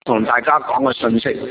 同大家講嘅信息。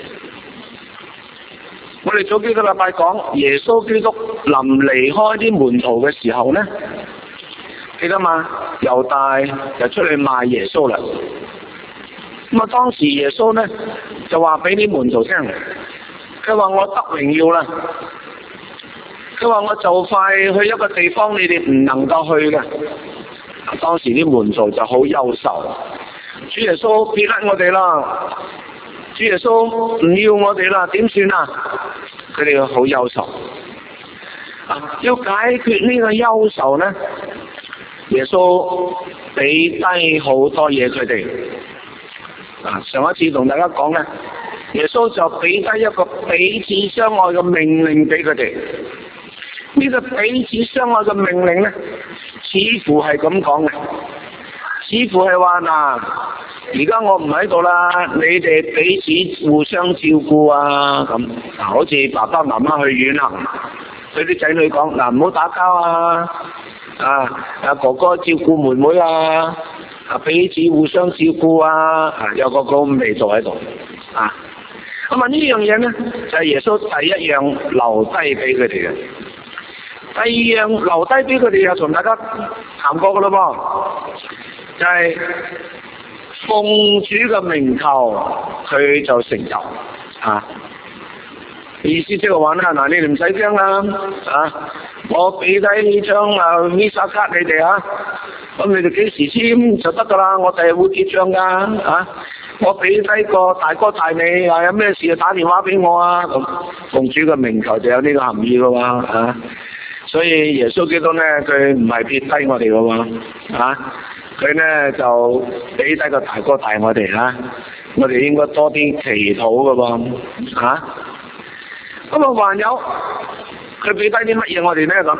我哋早幾個禮拜講耶穌基督臨離開啲門徒嘅時候呢，記得嘛？猶大就出去賣耶穌啦。咁啊，當時耶穌呢就話俾啲門徒聽，佢話我得榮耀啦，佢話我就快去一個地方，你哋唔能夠去嘅。當時啲門徒就好憂愁，主耶穌撇甩我哋啦，主耶穌唔要我哋啦，點算啊？佢哋好憂愁。要解決呢個憂愁呢，耶穌俾低好多嘢佢哋。上一次同大家講呢，耶穌就俾低一個彼此相愛嘅命令俾佢哋。呢個彼此相愛嘅命令呢，似乎係咁講嘅，似乎係話嗱，而家我唔喺度啦，你哋彼此互相照顧啊咁。好似爸爸媽媽去遠行，對啲仔女講嗱，唔好打交啊，哥哥照顧妹妹啊，彼此互相照顧啊，有個咁味道喺度啊。咁啊呢樣嘢呢，就係耶穌第一樣留低俾佢哋嘅。第二樣留低俾佢哋又同大家談過嘅咯噃，就係奉主嘅名求，佢就成就啊！意思即係話咧，嗱，你哋唔使驚啦，我俾低呢張Visa 卡你哋啊，咁你哋幾時簽就得噶啦，我第日會結帳噶我俾低個大哥大你有咩事就打電話俾我啊，咁奉主嘅名求就有呢個含義噶嘛所以耶穌基督呢，佢唔係撇低我哋噶喎，佢呢就俾低個大哥大我哋我哋應該多啲祈禱噶喎，咁啊還有佢俾低啲乜嘢我哋呢咁？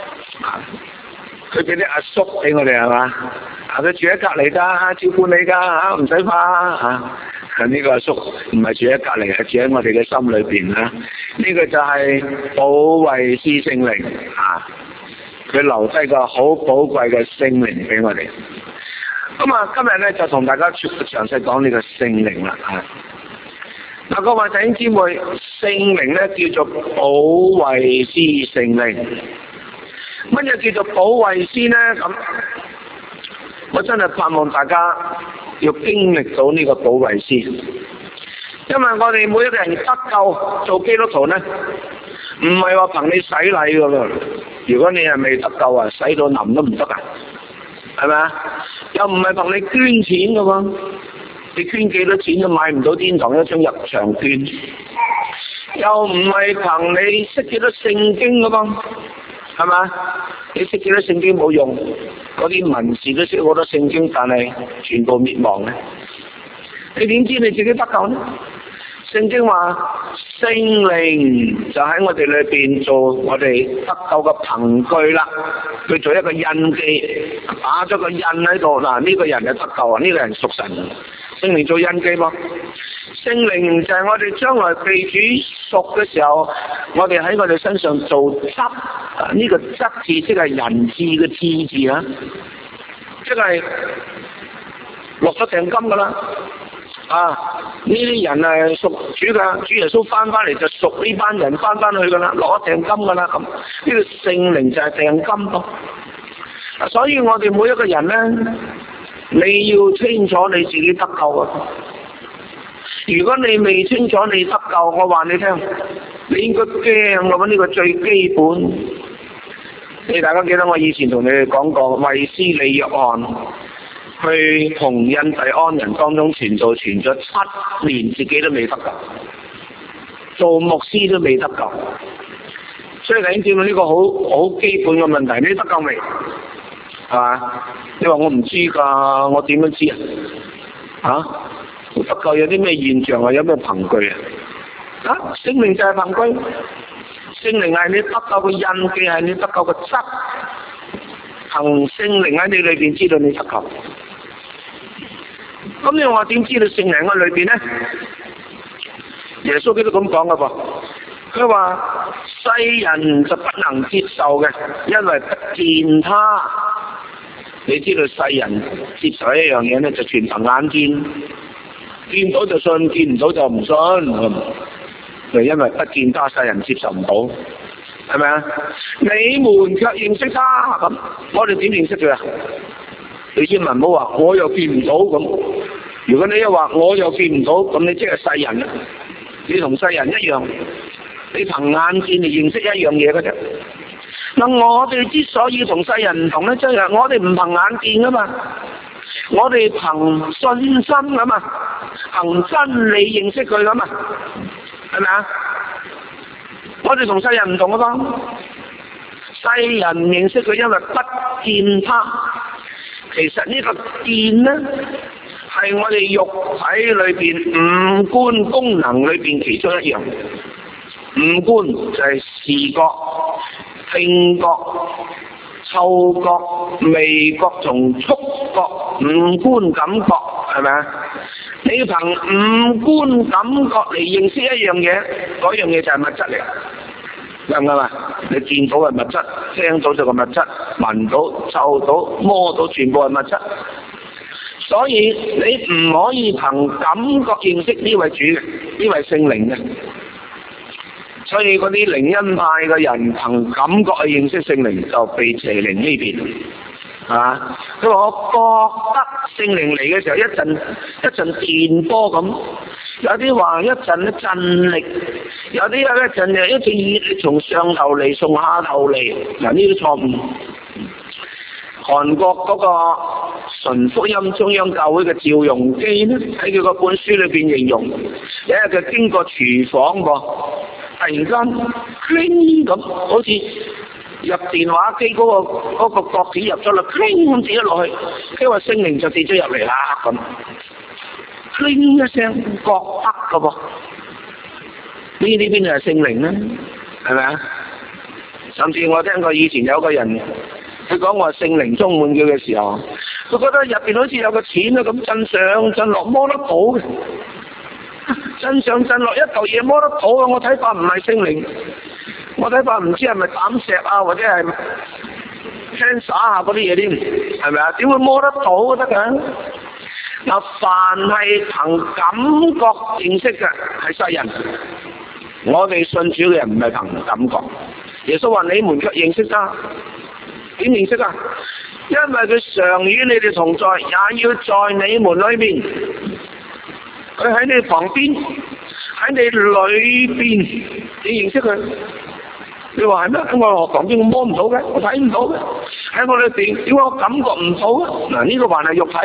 佢俾啲阿叔俾我哋係嘛？佢住喺隔離㗎，照顧你㗎唔使怕呢個阿叔唔係住喺隔離，係住喺我哋嘅心裏邊呢個就係保惠師聖靈佢留低個好寶貴嘅聖靈俾我哋。咁啊，今日咧就同大家詳細講呢個聖靈啦各位弟兄姊妹，聖靈咧叫做保惠師聖靈。乜嘢叫做保惠師呢？咁我真係盼望大家要經歷到呢個保惠師，因為我哋每一個人得救做基督徒呢，唔係話憑你洗禮噶喎。如果你係未得救洗到淋都唔得係咪啊？又唔係憑你捐錢噶喎，你捐幾多錢都買唔到天堂一張入場券。又唔係憑你識幾多聖經噶噃，係咪？你識幾多聖經冇用，嗰啲文士都識好多聖經，但係全部滅亡咧。你點知你自己得救呢？聖經話聖靈就喺我哋裏邊做我哋得救嘅憑據啦，佢做一個印記，打咗個印喺度嗱，呢個人係得救呢個人屬神，聖靈做印記噃。聖靈就係我哋將來被主贖嘅時候，我哋喺我哋身上做執，呢個執字即係人質嘅質字即係落咗訂金噶啦。呢啲人係屬主噶，主耶穌翻嚟就屬呢班人翻去噶啦，攞訂金噶啦咁。呢個聖靈就係訂金咯。所以我哋每一個人咧，你要清楚你自己得救啊！如果你未清楚你得救，我話你聽，你應該驚咁，呢個最基本。你大家記得我以前同你哋講過，衛斯理約翰去同印第安人當中傳道傳咗7年，自己都未得救，做牧師都未得救。所以你知道呢個好基本嘅問題，你得救未？係嘛？你話我唔知㗎，我點樣知得救有啲咩現象有咩憑據聖靈就係憑據，聖靈係你得救嘅印記，係你得救嘅質，憑聖靈喺你裏邊知道你得救。咁你話點知道聖靈喺裏邊呢？耶穌基督咁講噶噃，佢話世人就不能接受嘅，因為不見他。你知道世人接受一樣嘢呢，就全憑眼見。 見到就信，見唔到就唔信咁。因為不見他，世人接受唔到，係咪啊？你們卻認識他咁，我哋點認識佢啊？你千萬唔好話我又見唔到咁。如果你一話我又見唔到，咁你即係世人啦。你同世人一樣，你憑眼見嚟認識一樣嘢嘅啫。嗱，我哋之所以同世人唔同咧，即係我哋唔憑眼見噶嘛，我哋憑信心噶嘛，憑真理認識佢噶嘛，係咪啊？我哋同世人唔同噶嘛，世人認識佢因為不見他。其實呢個見咧，係我哋肉體裏邊五官功能裏邊其中一樣。五官就係視覺、聽覺、嗅覺、味覺同觸覺，五官感覺，係咪啊？你憑五官感覺嚟認識一樣嘢，嗰樣嘢就係物質嚟，啱唔啱啊？你見到係物質，聽到就係物質，聞到、嗅到、摸到，全部係物質。所以你唔可以憑感覺認識呢位主嘅，呢位聖靈嘅。所以嗰啲靈恩派嘅人憑感覺去認識聖靈，就被邪靈呢邊啊！佢話我覺得聖靈嚟嘅時候，一陣電波咁，有啲話一陣震力，有啲一陣就一陣熱力從上頭嚟，從下頭嚟。嗱，呢啲錯誤。韓國嗰個純福音中央教會嘅趙容基咧，喺佢嗰本書裏邊形容，有一日佢經過廚房噃，突然間 cling 咁，好似入電話機嗰個角子入咗啦 cling 咁跌咗落去，跟住話聖靈就跌咗入嚟啦咁 cling 一聲覺得㗎噃，呢啲邊度係聖靈咧？係咪啊？甚至我聽過以前有個人。佢講話聖靈充滿佢嘅時候，佢覺得入邊好似有個錢啊咁震上震落摸得到嘅，震上震落一嚿嘢摸得到啊！我睇法唔係聖靈，我睇法唔知係咪膽石啊，或者係 cancer 啊嗰啲嘢添，係咪啊？點會摸得到得㗎？嗱，凡係憑感覺認識嘅係世人，我哋信主嘅人唔係憑感覺。耶穌話：你們卻認識他。點認識啊？因為佢常與你哋同在，也要在你們裏面。佢喺你旁邊，喺你裏邊，你認識佢？你話係咩？喺我旁邊我摸唔到嘅，我睇唔到嘅。喺我裏邊，點解我感覺唔到啊？嗱，呢個還係肉體。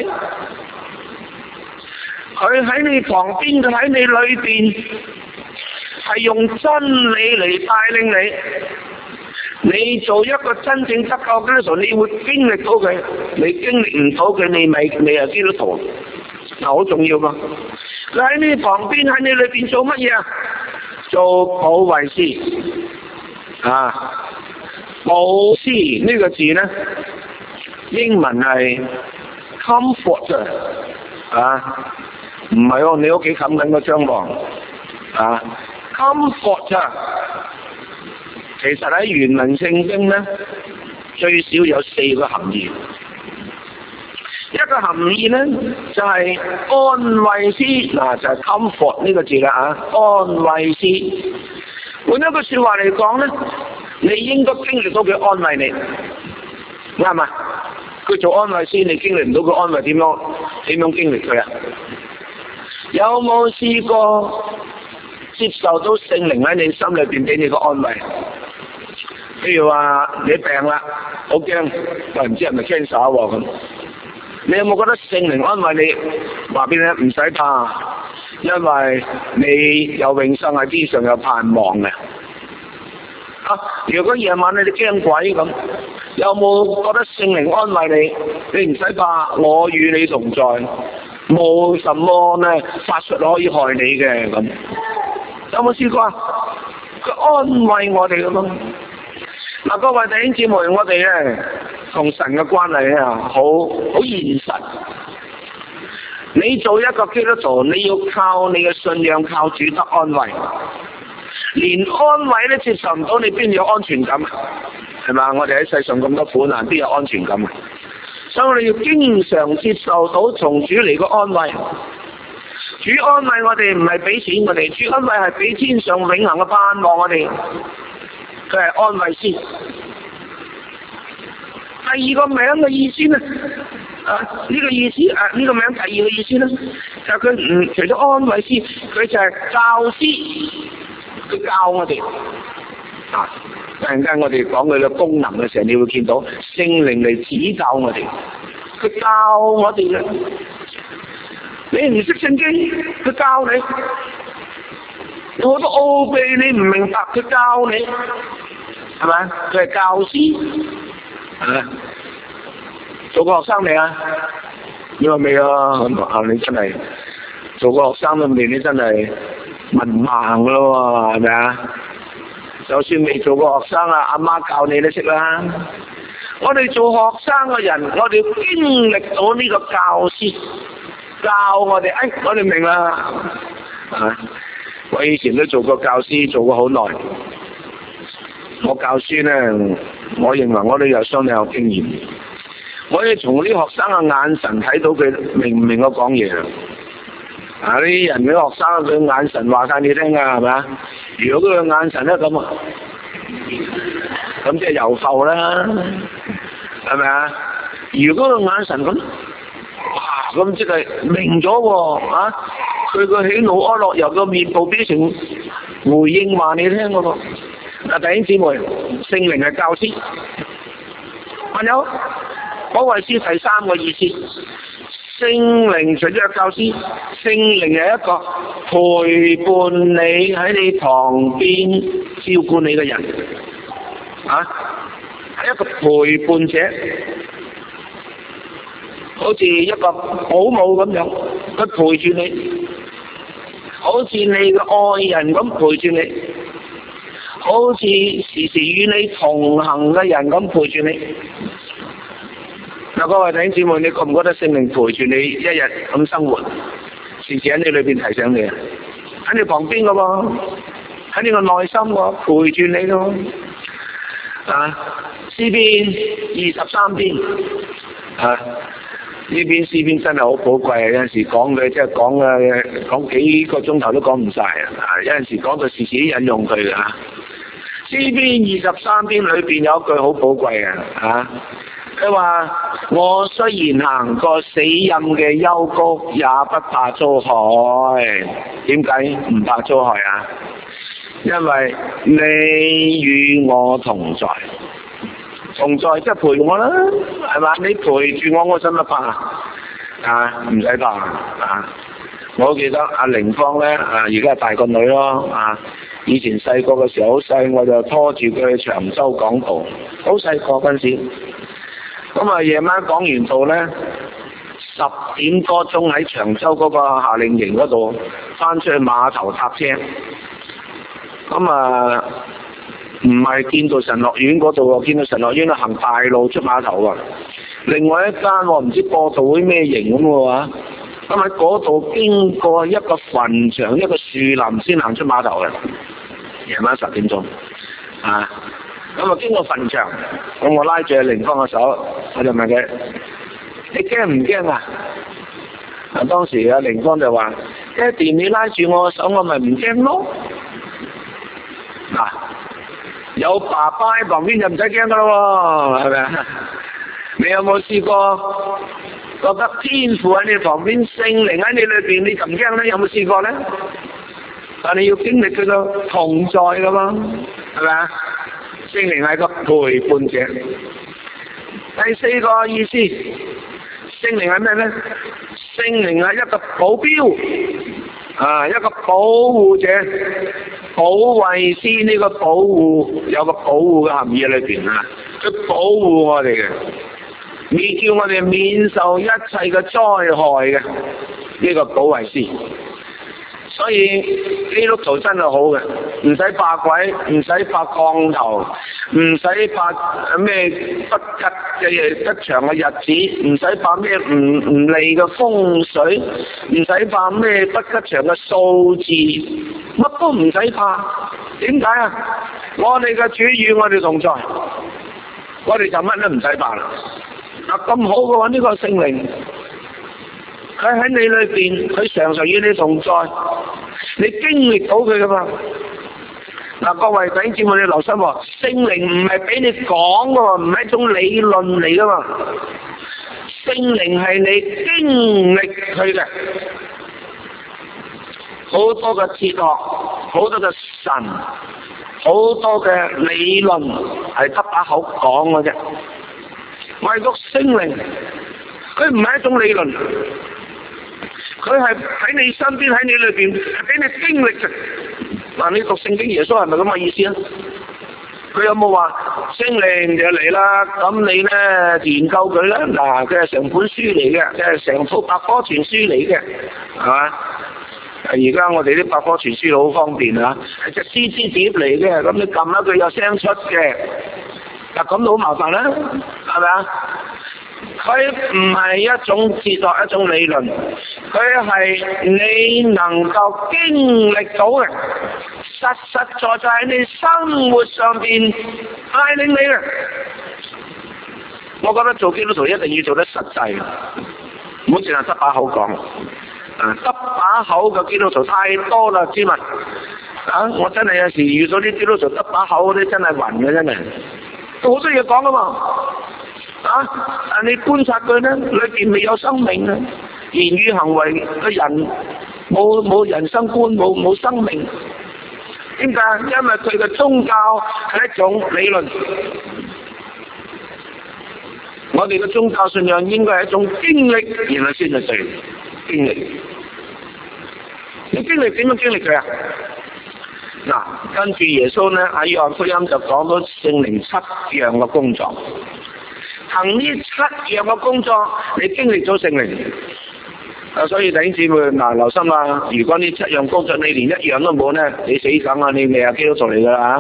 佢喺你旁邊，佢喺你裏邊，係用真理嚟帶領你。你做一個真正得救嘅時候，你會經歷到佢；你經歷唔到佢，你係基督徒。嗱，好重要噶。佢喺你旁邊，喺你裏邊做乜嘢啊？做保惠師啊！保師呢個字咧，英文係 comfort 啊，唔係喎，你屋企冚緊個張床啊 ，comfort 啊！其實喺原文聖經咧，最少有4個含義。一個含義咧就係安慰師，嗱就係 comfort 呢個字啦啊，安慰師。換一句說話嚟講咧，你應該經歷到佢安慰你，啱嘛？佢做安慰師，你經歷唔到佢安慰，點樣經歷佢啊？有冇試過接受到聖靈喺你心裏邊俾你個安慰？譬如話你病啦，好驚，又唔知係咪 cancer 喎咁。你有冇覺得聖靈安慰你？話俾你聽唔使怕，因為你有永生喺天上，有盼望嘅。啊，如果夜晚你哋驚鬼咁，有冇覺得聖靈安慰你？你唔使怕，我與你同在，冇什麼呢法術可以害你嘅咁。有冇試過啊？佢安慰我哋咁咯。嗱，各位弟兄姊妹，我哋咧同神嘅關係咧好現實。你做一個基督徒，你要靠你嘅信仰，靠主得安慰。連安慰都接受唔到，你邊有安全感？係嘛？我哋喺世上咁多苦難，邊有安全感？所以我哋要經常接受到從主嚟嘅安慰。 主安慰我哋唔係俾錢我哋，主安慰係俾天上永恆嘅盼望我哋，佢係安慰師。第二個名嘅意思呢？呢個意思呢個名第二個意思呢，就係佢除咗安慰師，佢就係教師，佢教我哋。突然間我哋講佢嘅功能嘅時候，你會見到聖靈嚟指教我哋，佢教我哋嘅。你唔識聖經，佢教你；有好多奧秘你唔明白，佢教你，係咪？佢係教師，係咪？做過學生未啊？你話未啊？你真係做過學生都未，你真係文盲咯，係咪啊？就算未做過學生啊，阿媽教你都識啦。我哋做學生嘅人，我哋經歷到呢個教師教我哋，我哋明啦。我以前都做過教師，做過好耐。我教書呢，我認為我都有相當有經驗。我可以從啲學生嘅眼神睇到佢明唔明我講嘢。啲人啲學生佢眼神話晒你聽㗎，係咪啊？如果佢嘅眼神咧咁啊，咁即係油浮啦，係咪啊？如果佢眼神咁，哇，咁即係明咗喎，佢個喜怒哀樂由個面部表情回應話你聽嗰個。弟兄姊妹，聖靈係教師。還有保惠師第三個意思，聖靈除咗係教師，聖靈係一個陪伴你喺你旁邊照顧你嘅人，係一個陪伴者，好似一個保姆咁樣，佢陪住你，好似你嘅愛人咁陪住你，好似時時與你同行嘅人咁陪住你。各位弟兄姊妹，你覺唔覺得聖靈陪住你一日咁生活，時時喺你裏邊提醒你，喺你旁邊嘅喎，喺你個內心喎，陪住你咯。詩篇23篇，呢篇詩篇真係好寶貴，有陣時講嘅即係講幾個鐘頭都講唔晒有陣時講到時時引用佢嘅詩篇23篇裏邊有一句好寶貴嘅佢話我雖然行過死蔭嘅幽谷，也不怕遭害。點解唔怕遭害啊？因為你與我同在，同在即係陪我啦，係嘛？你陪住我，我使乜怕唔使怕我記得阿玲芳咧而家係大個女咯以前細個嘅時候好細，我就拖住佢去長洲講道，好細個嗰陣時。咁夜晚講完道咧，10點多鐘喺長洲嗰個夏令營嗰度翻出去碼頭搭車。唔係見到神樂院嗰度，見到神樂院行大路出碼頭另外一間我唔知播道會咩營咁喎咁喺嗰度經過一個墳場，一個樹林先行出碼頭嘅。夜晚10點鐘經過墳場，咁我拉住阿玲芳嘅手，我就問佢：你驚唔驚啊？當時阿玲芳就話：爹哋，你拉住我嘅手，我咪唔驚咯。有爸爸喺旁邊就唔使驚噶咯，係咪啊？你有冇試過覺得天父喺你旁邊，聖靈喺你裏邊，你就唔驚咧？有冇試過咧？但你要經歷佢個同在噶嘛，係咪啊？聖靈係個陪伴者。第四個意思，聖靈係咩咧？聖靈係一個保鏢，一個保護者，保惠師。呢個保護有個保護嘅含義喺裏邊佢保護我哋嘅，叫我哋免受一切嘅災害嘅呢個保惠師。所以基督徒真係好嘅，唔使怕鬼，唔使怕降頭，唔使怕咩不吉嘅吉祥嘅日子，唔使怕咩唔利嘅風水，唔使怕咩不吉祥嘅數字，乜都唔使怕。點解啊？我哋嘅主與我哋同在，我哋就乜都唔使怕啦。咁好嘅話，呢個聖靈佢喺你裏邊，佢常常與你同在，你經歷到佢噶嘛？嗱，各位弟兄姊妹，你留心喎，聖靈唔係俾你講噶喎，唔係一種理論嚟噶嘛，聖靈係你經歷佢嘅，好多嘅哲學，好多嘅神，好多嘅理論係得把口講嘅啫，唯獨聖靈，佢唔係一種理論，佢係喺你身邊，喺你裏邊，係俾你經歷嘅。嗱，你讀聖經耶穌係咪咁嘅意思啊？佢有冇話聖靈就嚟啦？咁你咧研究佢啦。嗱，佢係成本書嚟嘅，佢係成套百科全書嚟嘅，係嘛？而家我哋啲百科全書好方便啊，係隻 CD 碟嚟嘅，咁你撳一佢有聲出嘅，嗱咁都好麻煩啦，係咪啊？佢唔係一種哲學，一種理論，佢係你能夠經歷到嘅，實實在在喺你生活上邊帶領你嘅。我覺得做基督徒一定要做得實際，唔好淨係得把口講。得把口嘅基督徒太多啦，知嘛？我真係有時遇到啲基督徒得把口嗰啲真係暈嘅，真係好多嘢講噶嘛。但你觀察佢咧，裏邊未有生命啊，言語行為嘅人冇人生觀，冇生命。點解？因為佢嘅宗教係一種理論，我哋嘅宗教信仰應該係一種經歷，然後先係對經歷。你經歷點樣經歷佢啊？嗱，跟住耶穌咧喺約翰福音就講到聖靈7樣嘅工作。行呢7樣嘅工作，你經歷咗聖靈。所以弟兄姊妹嗱，留心啦，如果呢7樣工作你連一樣都冇咧，你死梗啊！你未係基督徒嚟噶啦。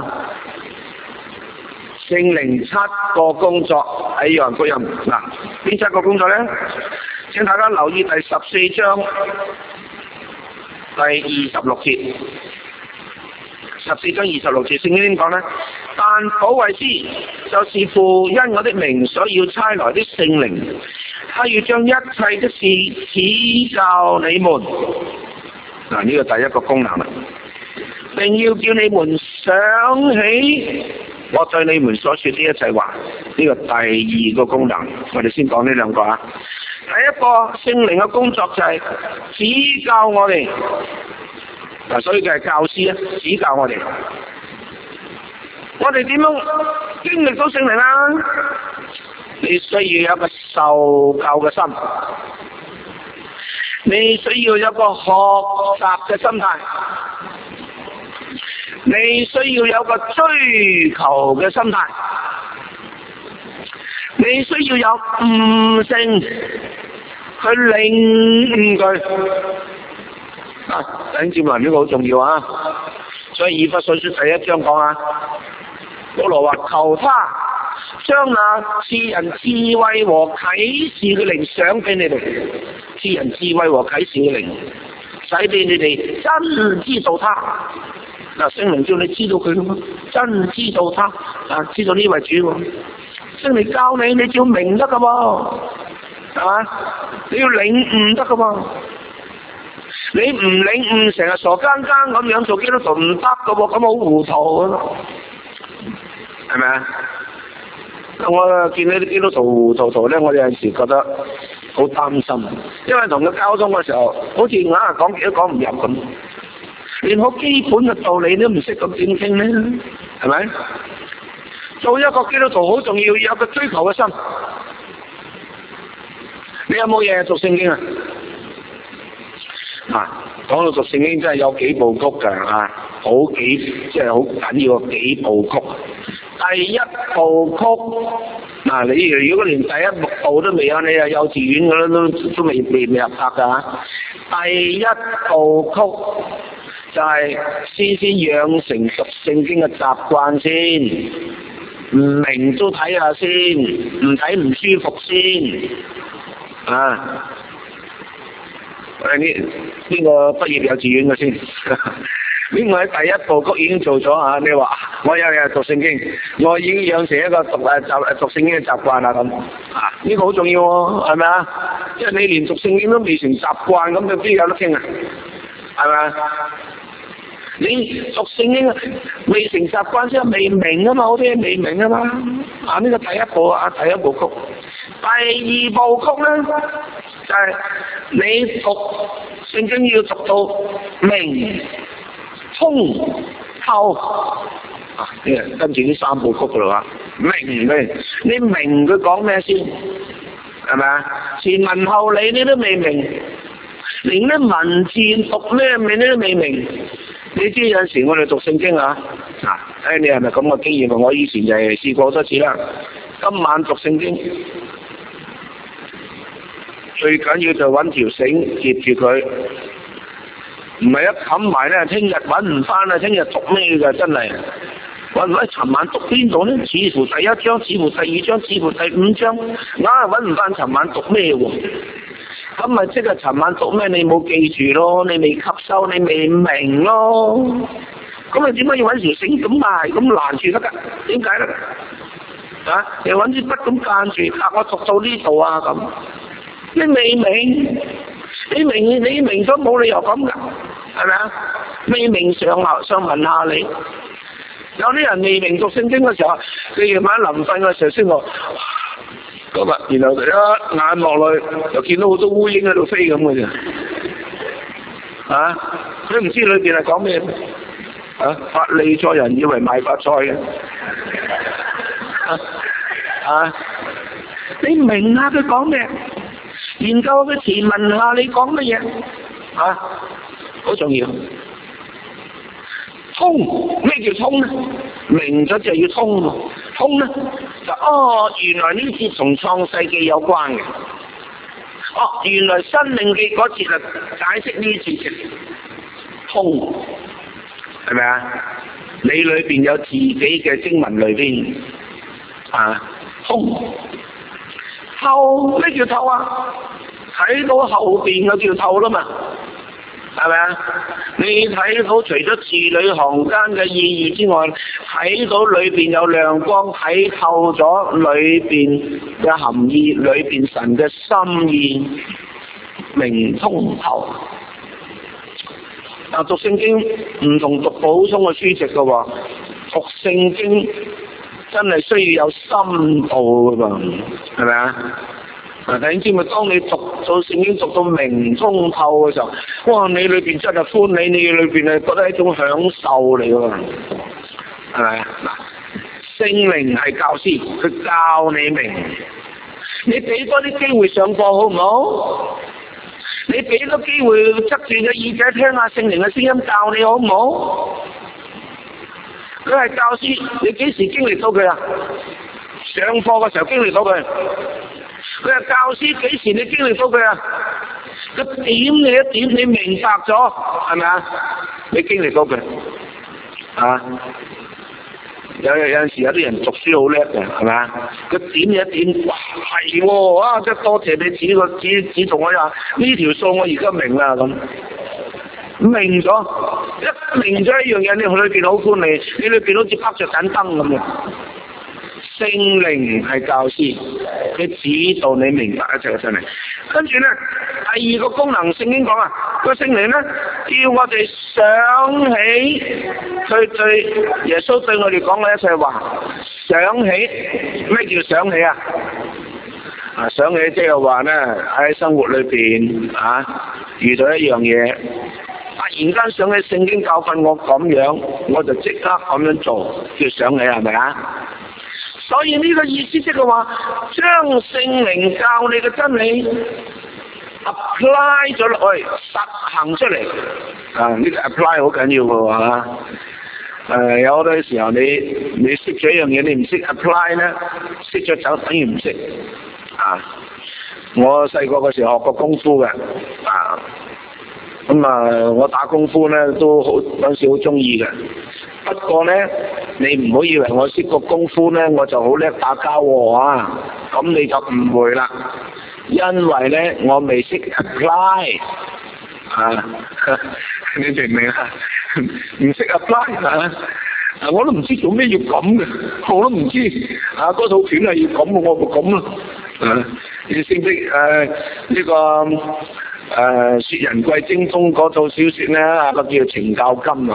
聖靈7個工作喺約翰福音。嗱，邊7個工作咧？請大家留意第14章第26節。14章26節，聖經點講咧？但保惠師就是父因我的名所要差來的聖靈，他要將一切的事指教你們。嗱，呢個第一個功能啦，並要叫你們想起我對你們所說的一切話。呢個第二個功能，我哋先講呢兩個啊。第一個聖靈嘅工作就係指教我哋。嗱，所以佢係教師啊，指教我哋。我哋點樣經歷到聖靈啊？你需要有一個受教嘅心，你需要有一個學習嘅心態，你需要有個追求嘅心態，你需要有悟性去領悟佢。弟兄姊妹，呢個好重要啊！所以以弗所書第1章講啊，保羅話求他將那賜人智慧和啟示嘅靈賞俾你哋，賜人智慧和啟示嘅靈，使俾你哋真知道他。嗱，聖靈叫你知道佢噶嘛，真知道他知道呢位主喎。聖靈教你，你要明得噶喎，係嘛？你要領悟得噶喎。你唔領悟，成日傻更更咁樣做基督徒唔得噶喎，咁好糊塗啊，係咪啊？我見到啲基督徒糊塗咧，我有陣時覺得好擔心，因為同佢交通嘅時候，好似硬係講極都講唔入咁，連好基本嘅道理都唔識咁點傾咧，係咪？做一個基督徒好重要，有個追求嘅心。你有冇嘢讀聖經啊？講到讀聖經真係有幾部曲㗎好幾即係好緊要嘅幾部曲。第一部曲你如果連第一步都未有，你係幼稚園㗎啦，都未入冊㗎。第一部曲就係先養成讀聖經嘅習慣先，唔明都睇下先，唔睇唔舒服先邊個畢業幼稚園嘅先？ 呢個喺第一部曲已經做咗啊！你話我有日讀聖經，我已經養成一個讀聖經嘅習慣啦咁啊！呢個好重要喎，係咪啊？因為你連讀聖經都未成習慣，咁就邊有得傾啊？係咪啊？你讀聖經未成習慣先係未明啊嘛，好多嘢未明啊嘛。啊，呢個第一步啊，第一部曲。第二部曲咧就係你讀聖經要讀到明通透啊！跟住呢三部曲噶啦，明嘅，你明佢講咩先？係咪啊？前文後理你都未明，連啲文字讀咩名你都未明。你知有陣時我哋讀聖經啊，你係咪咁嘅經驗啊？我以前就係試過好多次啦。今晚讀聖經，最緊要就揾條繩貼住佢，唔係一冚埋咧，聽日揾唔翻啦，聽日讀咩㗎？真係揾唔翻，尋晚讀邊度咧？似乎第一章，似乎第二章，似乎第五章，硬係揾唔翻尋晚讀咩喎？咁咪即係尋晚讀咩？你冇記住咯，你未吸收，你未明咯。咁你點解要揾條繩咁埋咁攔住得㗎？點解咧？啊！你揾支筆咁間住，我讀到呢度啊咁。你未明？你明咗冇理由咁㗎，係咪啊？未明想問下你。有啲人未明讀聖經嘅時候，佢夜晚臨瞓嘅時候先話。咁啊，然後一眼望落去，就見到好多烏蠅喺度飛咁嘅啫。啊，佢唔知裏邊係講咩？啊，法利賽人以為賣發菜嘅。啊，你明下佢講咩？研究佢前文下你講乜嘢？啊，好重要。通，咩叫通咧？明咗就要通喎。通咧就原來呢節同創世記有關嘅。原來申命記嗰節啊解釋呢節嘅通，係咪啊？你裏邊有自己嘅經文裏邊啊，通透，咩叫透啊？睇到後邊嘅叫透啦嘛。係咪啊？你睇到除咗字裏行間嘅意義之外，睇到裏邊有亮光，睇透咗裏邊嘅含義，裏邊神嘅心意明通透。讀聖經唔同讀普通嘅書籍嘅喎，讀聖經真係需要有深度㗎嘛，係咪啊？弟兄姊妹，當你讀到聖經讀到明通透嘅時候，哇！你裏邊真係歡喜，你裏邊係覺得係一種享受嚟㗎嘛，係咪啊？嗱，聖靈係教師，佢教你明。你俾多啲機會上課好唔好？你俾多機會側住隻耳仔聽下聖靈嘅聲音教你好唔好？佢係教師，你幾時經歷到佢啊？上課嘅時候經歷到佢。佢係教師，幾時你經歷到佢啊？佢點你一點，你明白咗，係咪啊？你經歷到佢啊？有陣時有啲人讀書好叻嘅，係咪啊？佢點你一點，哇係喎啊！即係多謝你指導我呀，呢條數我而家明啦咁。明咗，一明咗一樣嘢，你裏邊好歡喜，你裏邊好似拍着盞燈咁嘅。聖靈係教師，佢指導你明白一切嘅真理。跟住咧，第二個功能聖經講啊，個聖靈咧要我哋想起佢對耶穌對我哋講嘅一切話，想起咩叫想起啊？想起即係話咧喺生活裏邊遇到一樣嘢，突然間想起聖經教訓我咁樣，我就即刻咁樣做，叫想起係咪啊？所以呢個意思即係話，將聖靈教你嘅真理 apply 咗落去，實行出嚟。呢個 apply 好緊要嘅喎。有好多時候你識咗一樣嘢，你唔識 apply 咧，識咗就等於唔識。我細個嘅時候學過功夫嘅。我打功夫咧都好有時好中意嘅。不過咧，你唔好以為我識個功夫咧，我就好叻打交喎咁你就誤會啦。因為咧，我未識 apply 你明唔明啊？ 唔識 apply 啊！我都唔知做咩要咁嘅，我都唔知嗰套片係要咁，我咪咁咯。你識唔識呢個薛仁貴精風嗰套小說咧？個叫程教金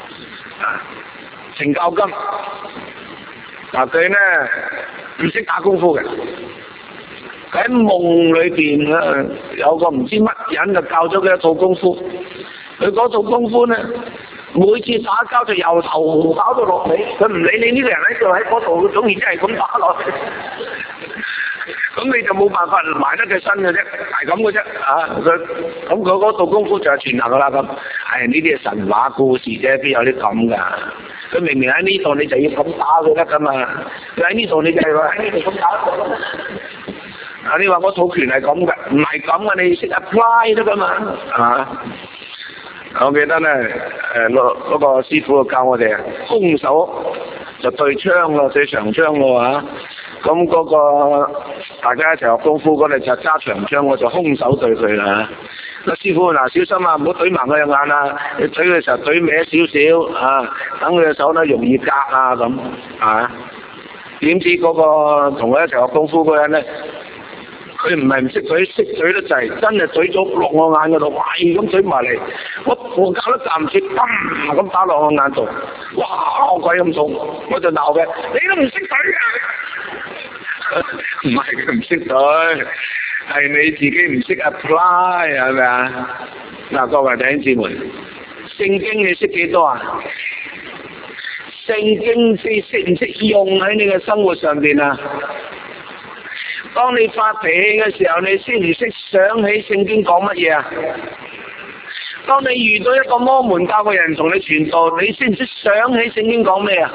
程教金佢咧唔識打功夫嘅，佢喺夢裏邊有個唔知乜人就教咗佢一套功夫，佢嗰套功夫咧每次打交就由頭打到落尾，佢唔理你呢個人喺度喺嗰度，總然之係咁打落去。咁你就冇辦法埋得佢身嘅啫，係咁嘅啫佢嗰套功夫就係全能噶啦咁。係呢啲係神話故事啫，邊有啲咁噶？佢明明喺呢度，你就要咁打佢得噶嘛？佢喺呢度，你就係話喺呢度咁打佢。你話我套拳係咁嘅，唔係咁嘅，你識 apply 得噶嘛？係嘛？我記得咧，嗰個師傅教我哋空手就對槍咯，對長槍咯咁嗰個大家一齊學功夫嗰陣就揸長槍，我就空手對佢啦。個師傅嗱，小心唔好懟埋佢隻眼啊！你懟嘅時候懟歪少少等佢嘅手咧容易隔咁點知嗰個同佢一齊學功夫嗰人咧，佢唔係唔識懟，識懟得滯，真係懟咗落我眼嗰度，係咁懟埋嚟，我搞得暫時咁打落我眼度，哇鬼咁痛，我就鬧佢，你都唔識懟唔係佢唔識懟，係你自己唔識 apply 係咪嗱，各位弟兄姊妹，聖經你識幾多啊？聖經識唔識用喺你嘅生活上邊啊？當你發脾氣嘅時候，你識唔識想起聖經講乜嘢啊？當你遇到一個摩門教嘅人同你傳道，你識唔識想起聖經講咩啊？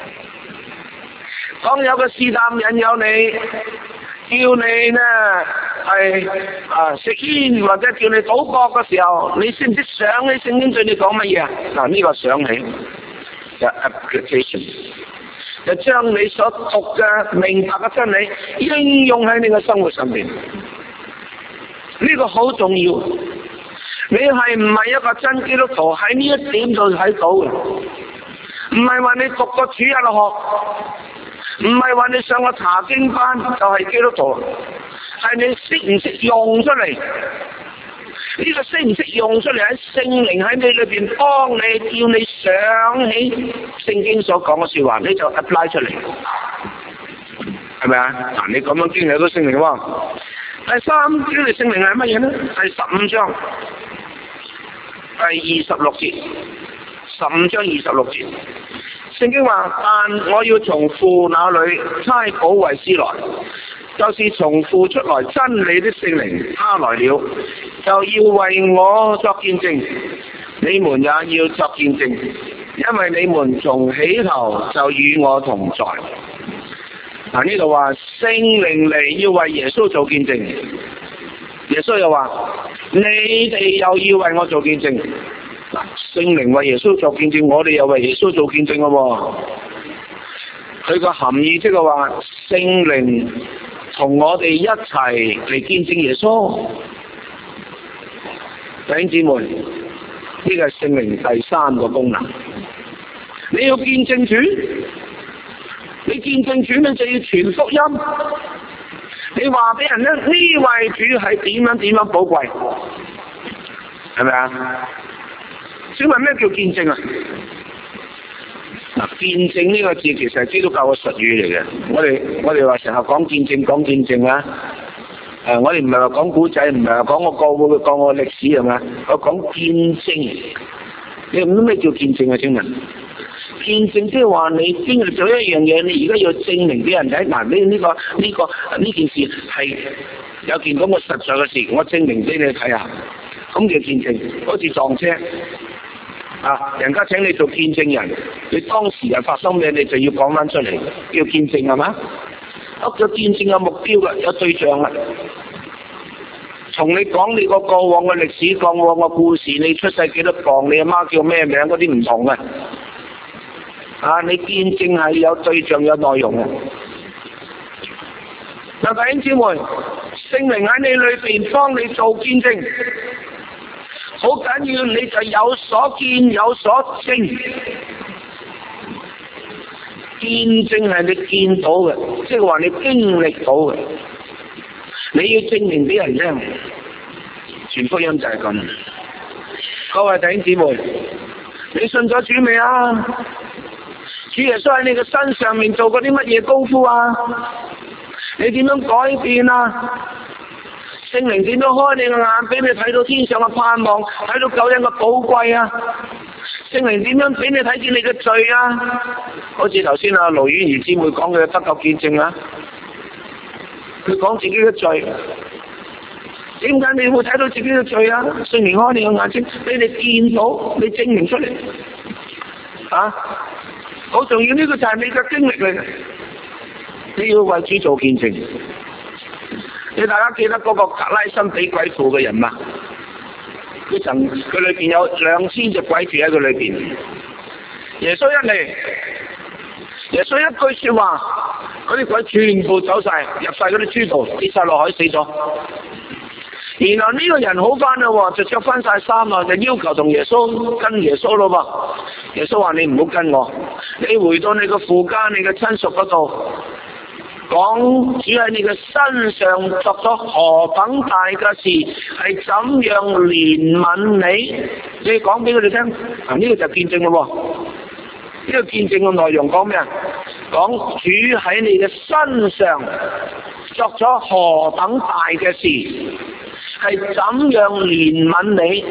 當有個試探引誘你，叫你呢係食煙或者叫你賭博嘅時候，你識唔識想起聖經對你講乜嘢啊？嗱，呢個想起就 application。就將你所讀嘅明白嘅真理應用喺你嘅生活上面，呢個好重要。你係唔係一個真基督徒喺呢一點就睇到嘅？唔係話你讀個主日學，唔係話你上個查經班就係基督徒，係你識唔識用出嚟？呢個識唔識用出嚟喺聖靈喺你裏邊幫你，叫你想起聖經所講嘅說話，你就 apply 出嚟，係咪嗱，你咁樣經歷到聖靈喎。第三經歷聖靈係乜嘢呢？第15章第26節，15章26節，聖經話：但我要從父那裏差保惠師來，就是從父出來真理的聖靈，他來了，就要為我作見證，你們也要作見證，因為你們從起頭就與我同在。呢度話聖靈嚟要為耶穌做見證，耶穌又話你哋又要為我做見證。聖靈為耶穌做見證，我哋又為耶穌做見證咯。佢個含義即係話聖靈同我哋一齊嚟見證耶穌。弟兄姊妹，呢個係聖靈第三個功能。你要見證主，你見證主咧就要傳福音。你話俾人咧，呢位主係點樣點樣寶貴，係咪啊？請問咩叫見證啊？見證呢個字其實係基督教嘅術語嚟嘅。我哋話成日講見證啊。我哋唔係話講古仔，唔係話講我歷史係咪？我講見證。你唔知咩叫見證啊？請問，見證即係話你經歷咗一樣嘢，你而家要證明俾人睇。嗱，呢件事係有件咁嘅實在嘅事，我證明俾你睇下。咁叫見證，好似撞車。人家請你做見證人，你當時係發生咩，你就要講翻出嚟，叫見證係嘛？有見證有目標嘅，有對象嘅。同你講你個過往嘅歷史、過往嘅故事，你出世幾多磅，你阿媽叫咩名嗰啲唔同嘅。你見證係有對象有內容嘅。弟兄姊妹，聖靈喺你裏邊幫你做見證。 好緊要，你就有所見有所證。見證係你見到嘅，即係話你經歷到嘅，你要證明俾人聽。傳福音就係咁。各位弟兄姊妹，你信咗主未啊？主耶穌喺你嘅身上面做過啲乜嘢功夫啊？你點樣改變啊？聖靈點樣開你嘅眼，俾你睇到天上嘅盼望，睇到救恩嘅寶貴啊？聖靈點樣俾你睇見你嘅罪啊？好似頭先盧婉儀姊妹講嘅得救見證啊，佢講自己嘅罪，點解你會睇到自己嘅罪啊？聖靈開你嘅眼睛，俾你見到，你證明出嚟啊！好重要，呢個就係你嘅經歷嚟嘅，你要為主做見證。你大家記得嗰個格拉森俾鬼附嘅人嘛？佢裏邊有2000隻鬼住喺佢裏邊。耶穌一嚟，耶穌一句說話，嗰啲鬼全部走晒，入晒嗰啲豬肚，跌晒落海死咗。然後呢個人好翻啦，就着翻晒衫啦，就要求同耶穌跟耶穌咯噃。耶穌話：你唔好跟我，你回到你個父家、你嘅親屬嗰度，講主喺你嘅身上作咗何等大嘅事，係怎樣憐憫你，你講俾佢哋聽。呢個就見證咯。呢個見證嘅內容講咩啊？講主喺你嘅身上作咗何等大嘅事，係怎樣憐憫你。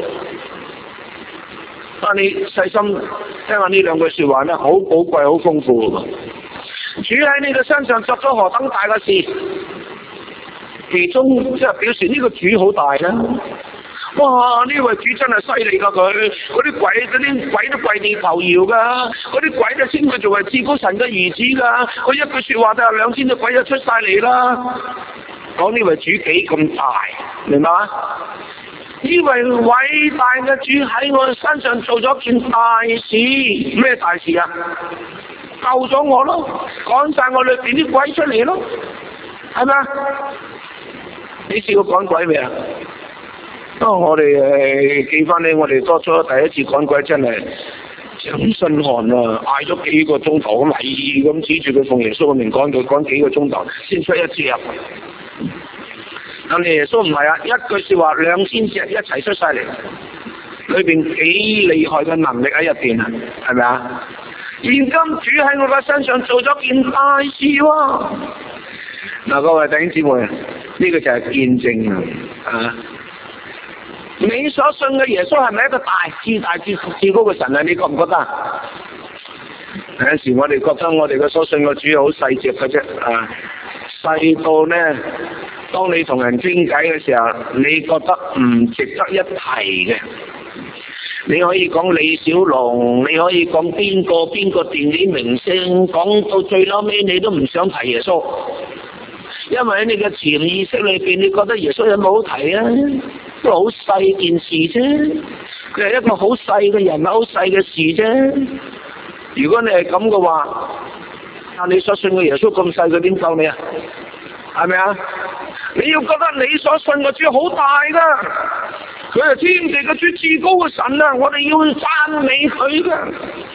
但你細心聽下呢兩句說話咧，好寶貴、好豐富嘅。主喺你嘅身上作咗何等大嘅事，其中即係表示呢個主好大啦。哇！呢位主真係犀利噶，嗰啲鬼都跪地求饒噶，嗰啲鬼都稱佢做係至高神嘅兒子噶。佢一句說話就2000隻鬼就出晒嚟啦。講呢位主幾咁大，明白嗎？呢位偉大嘅主喺我身上做咗件大事，咩大事啊？救咗我咯，趕晒我裏邊啲鬼出嚟咯，係咪啊？你試過趕鬼未啊？我哋記翻起我哋當初第一次趕鬼真係好心寒啊！嗌咗幾個鐘頭咁係咁指住佢奉耶穌嘅名趕佢，趕幾個鐘頭先出一次入。但係耶穌唔係啊，一句說話2000隻一齊出晒嚟，裏邊幾厲害嘅能力喺入邊啊，係咪啊？現今主喺我嘅身上做咗件大事喎。嗱，各位弟兄姊妹，呢個就係見證啊！你所信嘅耶穌係咪一個至高嘅神啊？你覺唔覺得？有陣時我哋覺得我哋嘅所信嘅主好細隻嘅啫，細到呢，當你同人傾偈嘅時候，你覺得唔值得一提嘅。你可以講李小龍，你可以講邊個電影明星，講到最後尾你都唔想提耶穌，因為喺你嘅潛意識裏邊，你覺得耶穌有冇好提啊？都好細件事啫，佢係一個好細嘅人，好細嘅事啫。如果你係咁嘅話，但你所信嘅耶穌咁細，佢點救你啊？係咪啊？你要覺得你所信嘅主好大噶，佢係天地嘅主，至高嘅神啊！我哋要讚美佢噶，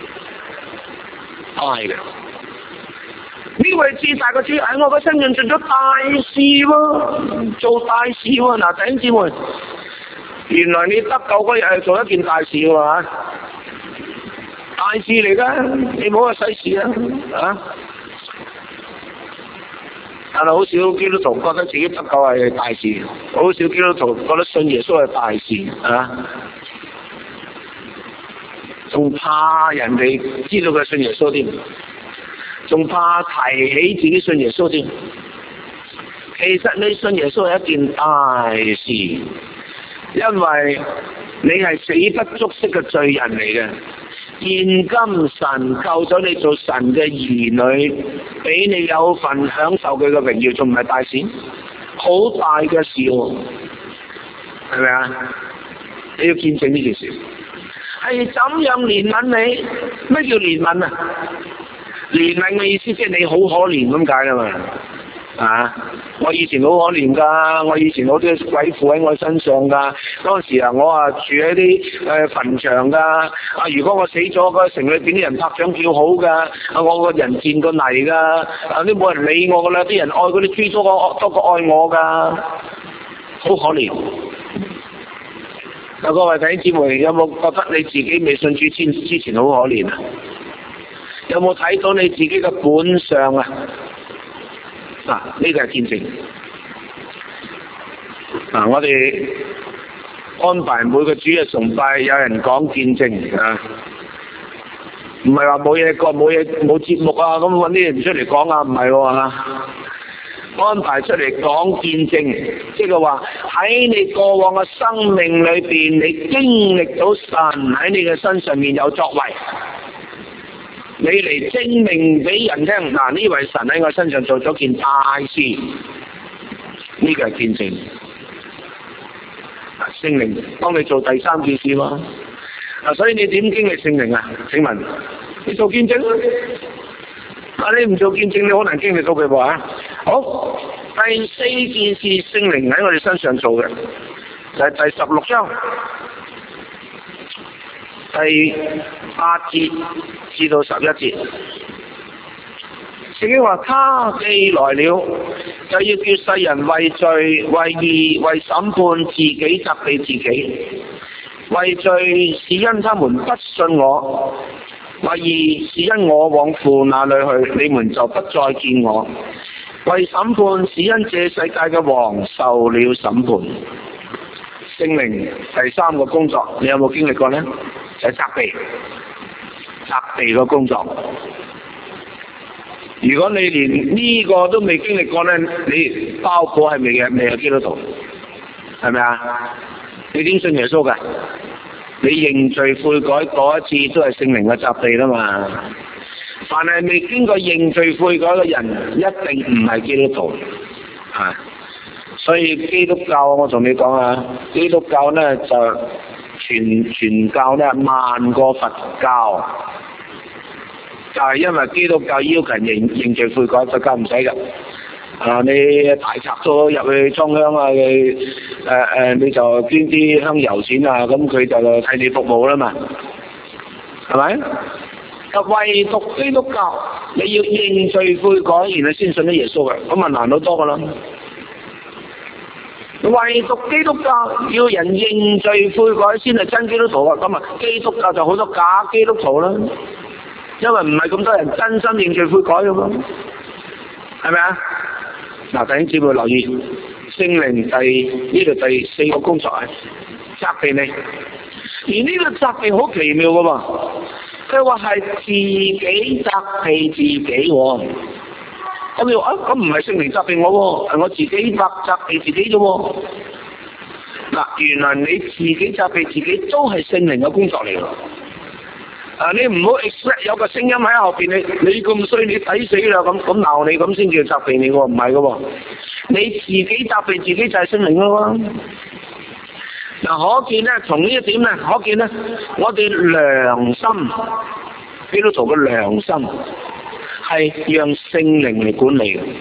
係嘅。呢位至大嘅主喺我嘅身上做咗大事喎，做大事喎。嗱，弟兄姊妹，原來你得救嗰日係做一件大事喎，大事嚟噶，你唔好話細事啊！但係好少基督徒覺得自己得救係大事，好少基督徒覺得信耶穌係大事啊，仲怕人哋知道佢信耶穌添，仲怕提起自己信耶穌添。其實你信耶穌係一件大事，因為你係死不足惜嘅罪人嚟嘅。現今神救咗你做神嘅兒女，俾你有份享受佢嘅榮耀，仲唔係大事？好大嘅事喎，係咪啊？你要見證呢件事，係怎樣憐憫你？咩叫憐憫啊？憐憫嘅意思即係你好可憐咁解啦嘛。 我以前好可憐㗎，我以前好多鬼附喺我身上㗎。當時我住喺啲墳場㗎。如果我死咗，個城裏邊啲人拍掌叫好㗎。我個人賤過泥㗎。都冇人理我㗎啦，啲人愛嗰啲豬多過愛我㗎，好可憐。各位弟兄姊妹，有冇覺得你自己未信主之前好可憐啊？有冇睇到你自己嘅本相啊？呢個係見證。我哋安排每個主日崇拜有人講見證啊，唔係話冇嘢講冇節目啊，咁揾啲人出嚟講啊，唔係喎。安排出嚟講見證，即係話喺你過往嘅生命裏邊，你經歷到神喺你嘅身上面有作為，你嚟證明俾人聽，呢位神喺我身上做咗件大事，呢個係見證。聖靈幫你做第三件事嘛。所以你點經歷聖靈啊？請問你做見證你唔做見證，你好難經歷到佢喎。好，第四件事聖靈喺我哋身上做嘅，就係第16章第8節至到11節。聖經話：他既來了，就要叫世人為罪、為義、為審判自己責備自己。為罪是因他們不信我，為義是因我往父那裏去，你們就不再見我。為審判是因這世界嘅王受了審判。聖靈第三個工作，你有冇經歷過呢？就係責備個工作。如果你連呢個都未經歷過呢，你包括係未有基督徒，係咪啊？你點信耶穌㗎？你認罪悔改嗰一次都係聖靈嘅責備啦嘛。凡係未經過認罪悔改嘅人，一定唔係基督徒。所以基督教我同你講啊，基督教呢就傳教呢慢過佛教。就係因為基督教要求人認罪悔改，佛教唔使㗎。你大賊咗入去裝香啊，你就捐啲香油錢啊，咁佢就替你服務啦嘛，係咪？唯獨基督教你要認罪悔改，然後先信得耶穌嘅，咁啊難好多噶啦。唯獨基督教要人認罪悔改先係真基督徒啊，咁啊基督教就好多假基督徒啦，因為唔係咁多人真心認罪悔改嘅嘛，係咪啊？弟兄姊妹留意，聖靈呢度第4個工作係責備你，而呢個責備好奇妙嘅喎，佢話係自己責備自己喎。咁你話咁唔係聖靈責備我喎，係我自己責備自己啫喎。原來你自己責備自己都係聖靈嘅工作嚟㗎。你唔好 expect 有個聲音喺後邊，你咁衰，你抵死啦，咁鬧你，咁先叫責備你喎，唔係㗎喎。你自己責備自己就係聖靈咯。可見咧，從呢一點咧，可見咧，我哋良心，基督徒嘅良心係讓聖靈嚟管理嘅。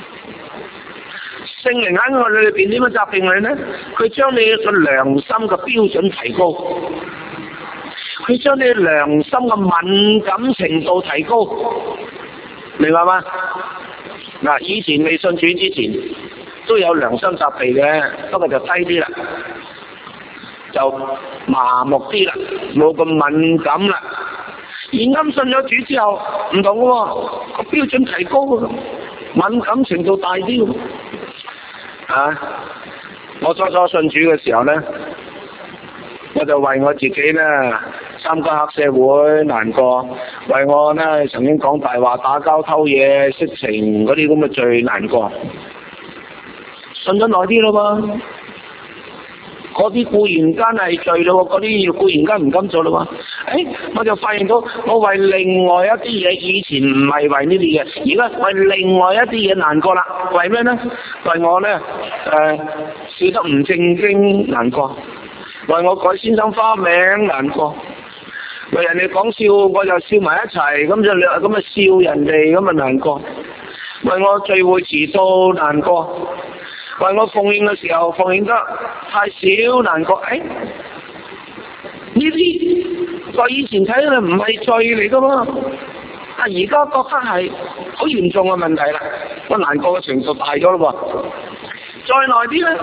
聖靈喺我哋裏邊點樣責備你咧？佢將你嘅良心嘅標準提高。佢將你良心嘅敏感程度提高，明白嗎？以前未信主之前都有良心責備嘅，不過就低啲啦，就麻木啲啦，冇咁敏感啦。而啱信咗主之後唔同喎，個標準提高喎，敏感程度大啲喎。我初信主嘅時候呢，我就為我自己呢參加黑社會難過，為我呢曾經講大話、打交、偷嘢、色情嗰啲咁嘅罪難過。信咗耐啲咯喎，嗰啲固然間係罪咯，嗰啲固然間唔敢做咯喎。我就發現到我為另外一啲嘢，以前唔係為呢啲嘢，而家為另外一啲嘢難過啦。為咩呢？為我呢笑得唔正經難過，為我改先生花名難過。為人哋講笑，我就笑埋一齊，咁啊笑人哋，咁啊難過。 為我聚會遲到難過，為我奉獻嘅時候奉獻得太少難過。呢啲在以前睇嚟唔係罪嚟噶嘛，但而家覺得係好嚴重嘅問題啦，個難過嘅程度大咗咯喎。再耐啲咧，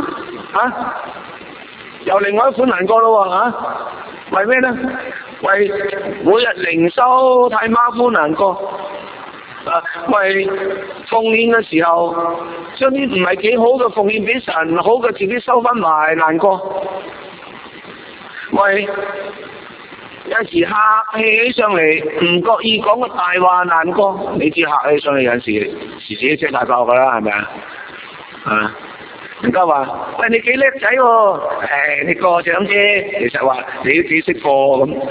又另外一款難過咯喎，為咩咧？為每日靈修太馬虎難過，為奉獻嘅時候將啲唔係幾好嘅奉獻俾神，好嘅自己收翻埋難過，為有時客氣起上嚟唔覺意講個大話難過。你知客氣上嚟有陣時自己車大爆噶啦，係咪啊？人家話喂，你幾叻仔喎，你過獎啫，其實話你都幾識貨咁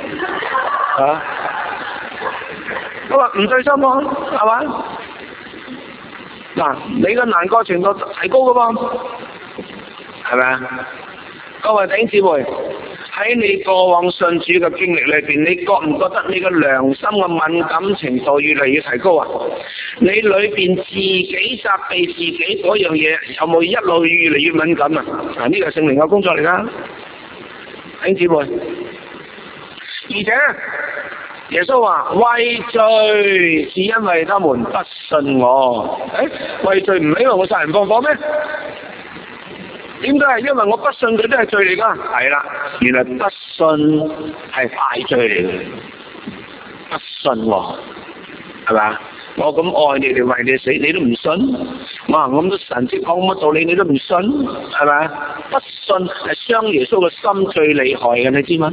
咁話唔對心喎，係嘛？嗱，你嘅難過程度提高噶噃，係咪啊？各位弟兄姊妹，喺你過往信主嘅經歷裏邊，你覺唔覺得你嘅良心嘅敏感程度越嚟越提高啊？你裏邊自己責備自己嗰樣嘢，有冇一路越嚟越敏感啊？呢個係聖靈嘅工作嚟噶，弟兄姊妹。而且耶穌話為罪是因為他們不信我。為罪唔係因為我殺人放火咩？點解係因為我不信佢都係罪嚟噶？係啦，原來不信係大罪嚟嘅，不信喎，係咪？我咁愛你哋為你死，你都唔信？哇！咁多神蹟講乜道理你都唔信，係咪？不信係傷耶穌嘅心最厲害嘅，你知嗎？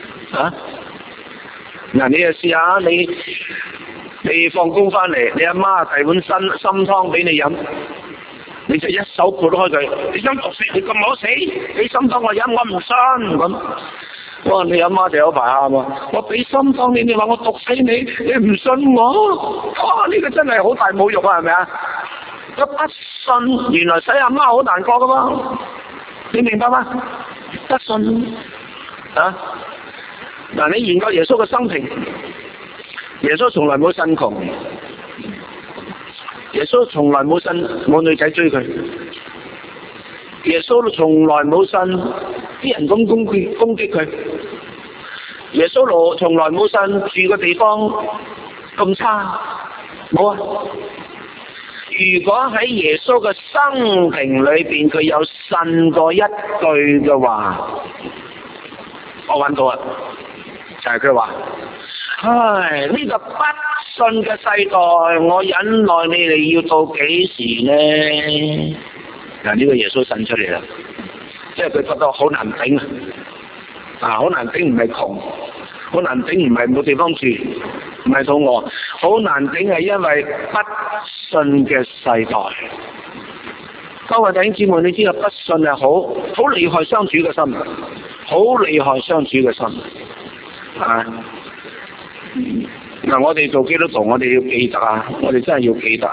嗱，你就試下，你放工翻嚟，你阿媽遞碗參湯俾你飲。你就一手撥開佢，你飲毒死，你咁好死，俾心湯我飲，我唔信咁。哇！你阿媽就有排喊啊！我俾心湯你，你話我毒死你，你唔信我？哇！呢個真係好大侮辱啊，係咪啊？我不信，原來使阿媽好難過噶嘛？你明白嗎？不信嗱，你研究耶穌嘅生平，耶穌從來冇信窮。耶穌從來冇信冇女仔追佢，耶穌從來冇信啲人咁攻擊佢，耶穌從來冇信住嘅地方咁差，冇啊！如果喺耶穌嘅生平裏邊佢有信過一句嘅話，我揾到啊，就係佢話：唉，呢個不信嘅世代，我忍耐你哋要到幾時呢？嗱，呢個耶穌信出嚟啦，即係佢覺得好難頂好難頂唔係窮，好難頂唔係冇地方住，唔係肚餓，好難頂係因為不信嘅世代。各位弟兄姊妹，你知道不信係好厲害相處嘅心，好厲害相處嘅心嗱，我哋做基督徒，我哋要記得我哋真係要記得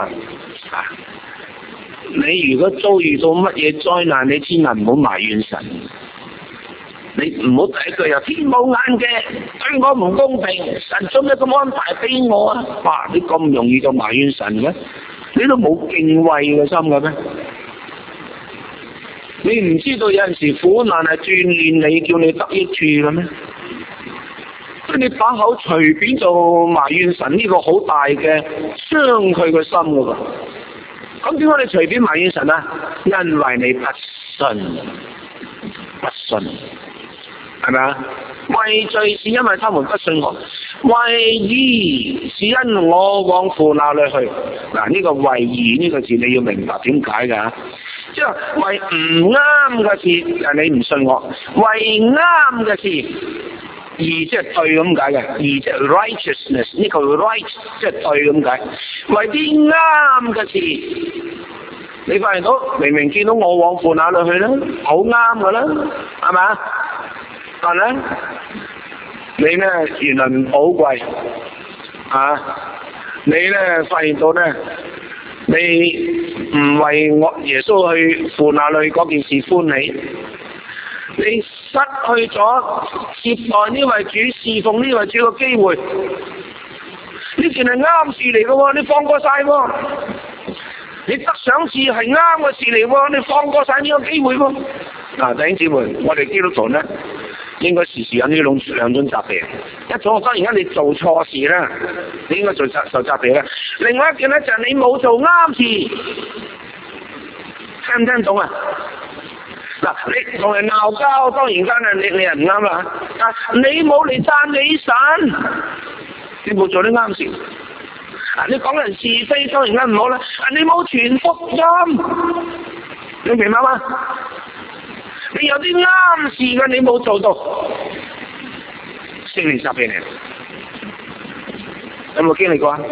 你如果遭遇到乜嘢災難，你千萬唔好埋怨神。你唔好第一句又天冇眼嘅，對我唔公平，神做咩咁安排俾我啊？哇！你咁容易就埋怨神嘅？你都冇敬畏嘅心嘅咩？你唔知道有陣時苦難係鍛煉你，叫你得益處嘅咩？你把口隨便就埋怨神，呢個好大嘅傷佢個心噶喎。咁點解你隨便埋怨神啊？因為你不信，係咪啊？為罪是因為他們不信我，為義是因我往父那裏去。嗱，呢個為義呢個字你要明白點解噶？即係為唔啱嘅事，你唔信我；為啱嘅事。義即係對咁解嘅，義即係 righteousness， 呢個 right 即係對咁解。為啲啱嘅事，你發現到明明見到我往父那裏去啦，好啱噶啦，係咪啊？但係你咧原來唔寶貴你咧發現到咧，你唔為我耶穌去父那裏嗰件事歡喜。你失去咗接待呢位主、侍奉呢位主嘅機會，呢件係啱事嚟嘅喎，你放過晒喎。 你得賞賜係啱嘅事嚟喎，你放過晒呢個機會喎。弟兄姊妹，我哋基督徒呢，應該時時有呢兩種責備。一種當然你做錯事啦，你應該受責備啦。另外一件呢，就係你冇做啱事，聽唔聽懂啊？嗱，你同人鬧交，當然間啊，你係唔啱啦。但你冇嚟讚美神，你冇做啲啱事。你講人是非，當然間唔好啦。你冇傳福音，你明白嗎？你有啲啱事嘅，你冇做到，聖靈責備你，有冇經歷過啊？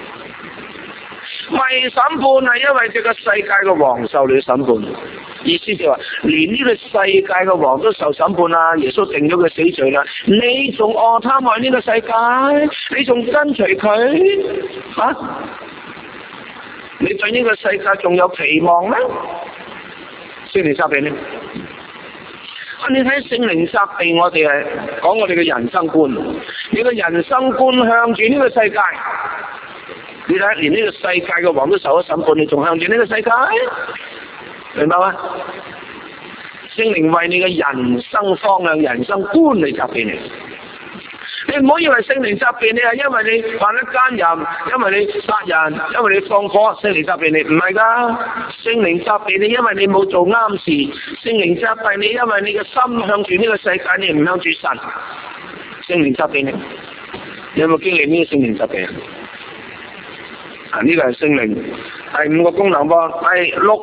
為審判係因為這個世界嘅王受了審判，意思就話連呢個世界嘅王都受審判啦，耶穌定咗佢死罪啦，你仲貪愛呢個世界，你仲跟隨佢啊？你對呢個世界仲有期望咩？聖靈責備你。你睇聖靈責備我哋係講我哋嘅人生觀，你嘅人生觀向住呢個世界。你睇，連呢個世界嘅王都受咗審判，你仲向住呢個世界，明白嗎？聖靈為你嘅人生方向、人生觀嚟責備你。你唔好以為聖靈責備你係因為你犯咗奸淫，因為你殺人，因為你放火，聖靈責備你，唔係㗎。聖靈責備你，因為你冇做啱事。聖靈責備你，因為你嘅心向住呢個世界，你唔向住神。聖靈責備你，你有冇經歷呢個聖靈責備啊？呢個係聖靈第五個功能噃，第六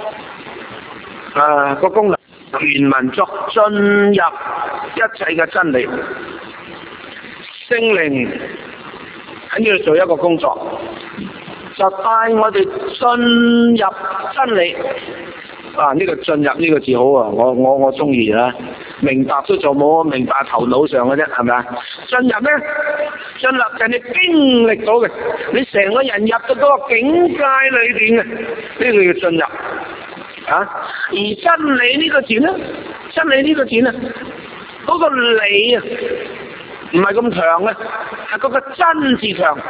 個功能，原文作進入一切嘅真理。聖靈喺呢度做一個工作，就帶我哋進入真理。呢個進入呢個字好啊，我中意啦。明白都做冇，明白頭腦上嘅啫，係咪啊？進入咧，進入就係你經歷到嘅，你成個人入到嗰個境界裏邊嘅，呢個叫進入。而真理呢個字咧，真理呢個字咧，嗰個理啊，唔係咁強嘅，係嗰個真字強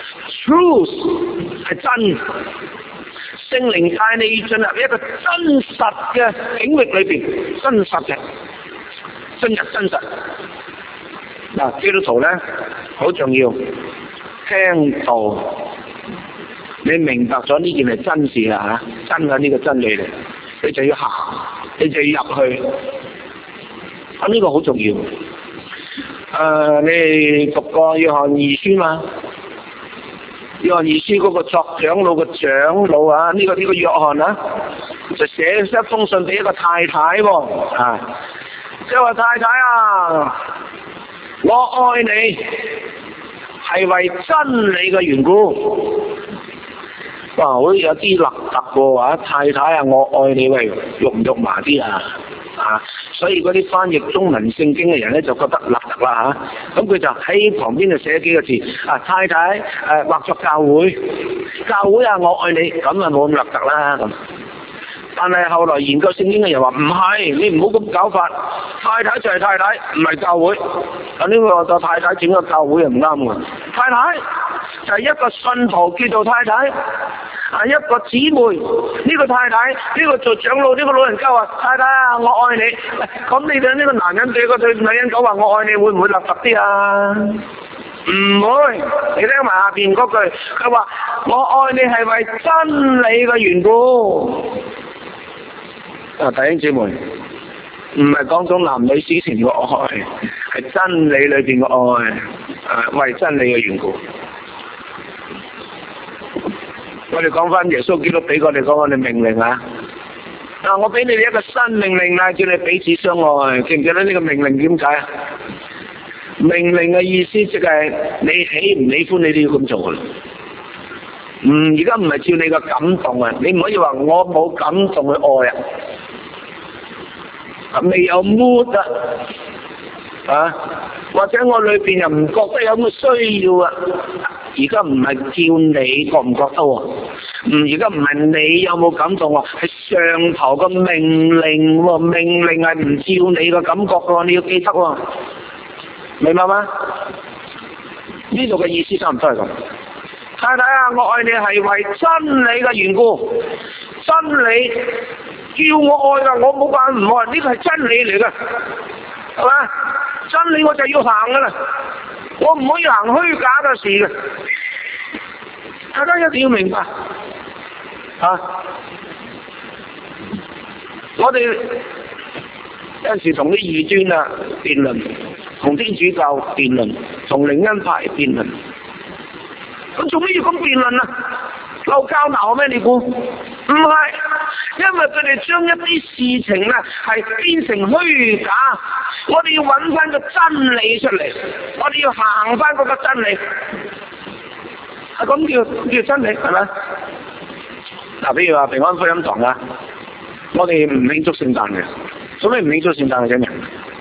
，truth 係真。聖靈帶你進入一個真實嘅領域裏邊，真實嘅進入真實。基督徒咧好重要，聽道，你明白咗呢件係真事啦嚇，真嘅呢個真理嚟，你就要行，你就要入去。呢個好重要。你讀過約翰二書嘛？約翰二書嗰個作長老嘅長老啊，呢個約翰啊，就寫一封信俾一個太太喎，即係話太太啊，我愛你係為真理嘅緣故。哇，好似有啲勒特喎，話太太啊，我愛你，喂，肉唔肉麻啲啊？所以嗰啲翻譯中文聖經嘅人咧就覺得勒特啦嚇，咁佢就喺旁邊就寫幾個字太太畫作教會啊，我愛你，咁啊冇咁勒特啦咁。但係後來研究聖經嘅人話唔係，你唔好咁搞法，太太就係太太，唔係教會。呢個太太整個教會係唔啱嘅，太太就係一個信徒叫做太太。一個姊妹，呢個太太，呢個做長老，呢個老人家話太太啊，我愛你。咁你哋呢個男人對個女人講話我愛你，會唔會勒特啲啊？唔會。你聽埋下邊嗰句，佢話我愛你係為真理嘅緣故。弟兄姊妹，唔係講種男女之前嘅愛，係真理裏邊嘅愛，為真理嘅緣故。我哋講翻耶穌基督俾我哋講我哋命令啊！我俾你哋一個新命令啦，叫你彼此相愛。記唔記得呢個命令點解啊？命令嘅意思即係你喜唔喜歡你都要咁做。而家唔係照你個感動啊！你唔可以話我冇感動去愛啊！未有 mood 啊！或者我裏邊又唔覺得有咁嘅需要啊！而家唔係叫你覺唔覺得喎？而家唔係你有冇感動喎？係上頭嘅命令喎，命令係唔照你嘅感覺喎，你要記得喎，明白嗎？呢度嘅意思差唔多係咁。 太太啊，我愛你係為真理嘅緣故，真理叫我愛噶，我冇辦法唔愛，呢個係真理嚟噶，係嘛？真理我就要行噶啦，我唔可以行虛假嘅事嘅，大家一定要明白啊！我哋有陣時同啲異端啊辯論，同天主教辯論，同靈恩派辯論，咁做咩要咁辯論啊？鬧交鬧咩？你估？唔係，因為佢哋將一啲事情啊係變成虛假，我哋要揾翻個真理出嚟，我哋要行翻嗰個真理，係咁叫真理，係咪？嗱，比如話平安福音堂啊，我哋唔慶祝聖誕嘅，做咩唔慶祝聖誕嘅啫？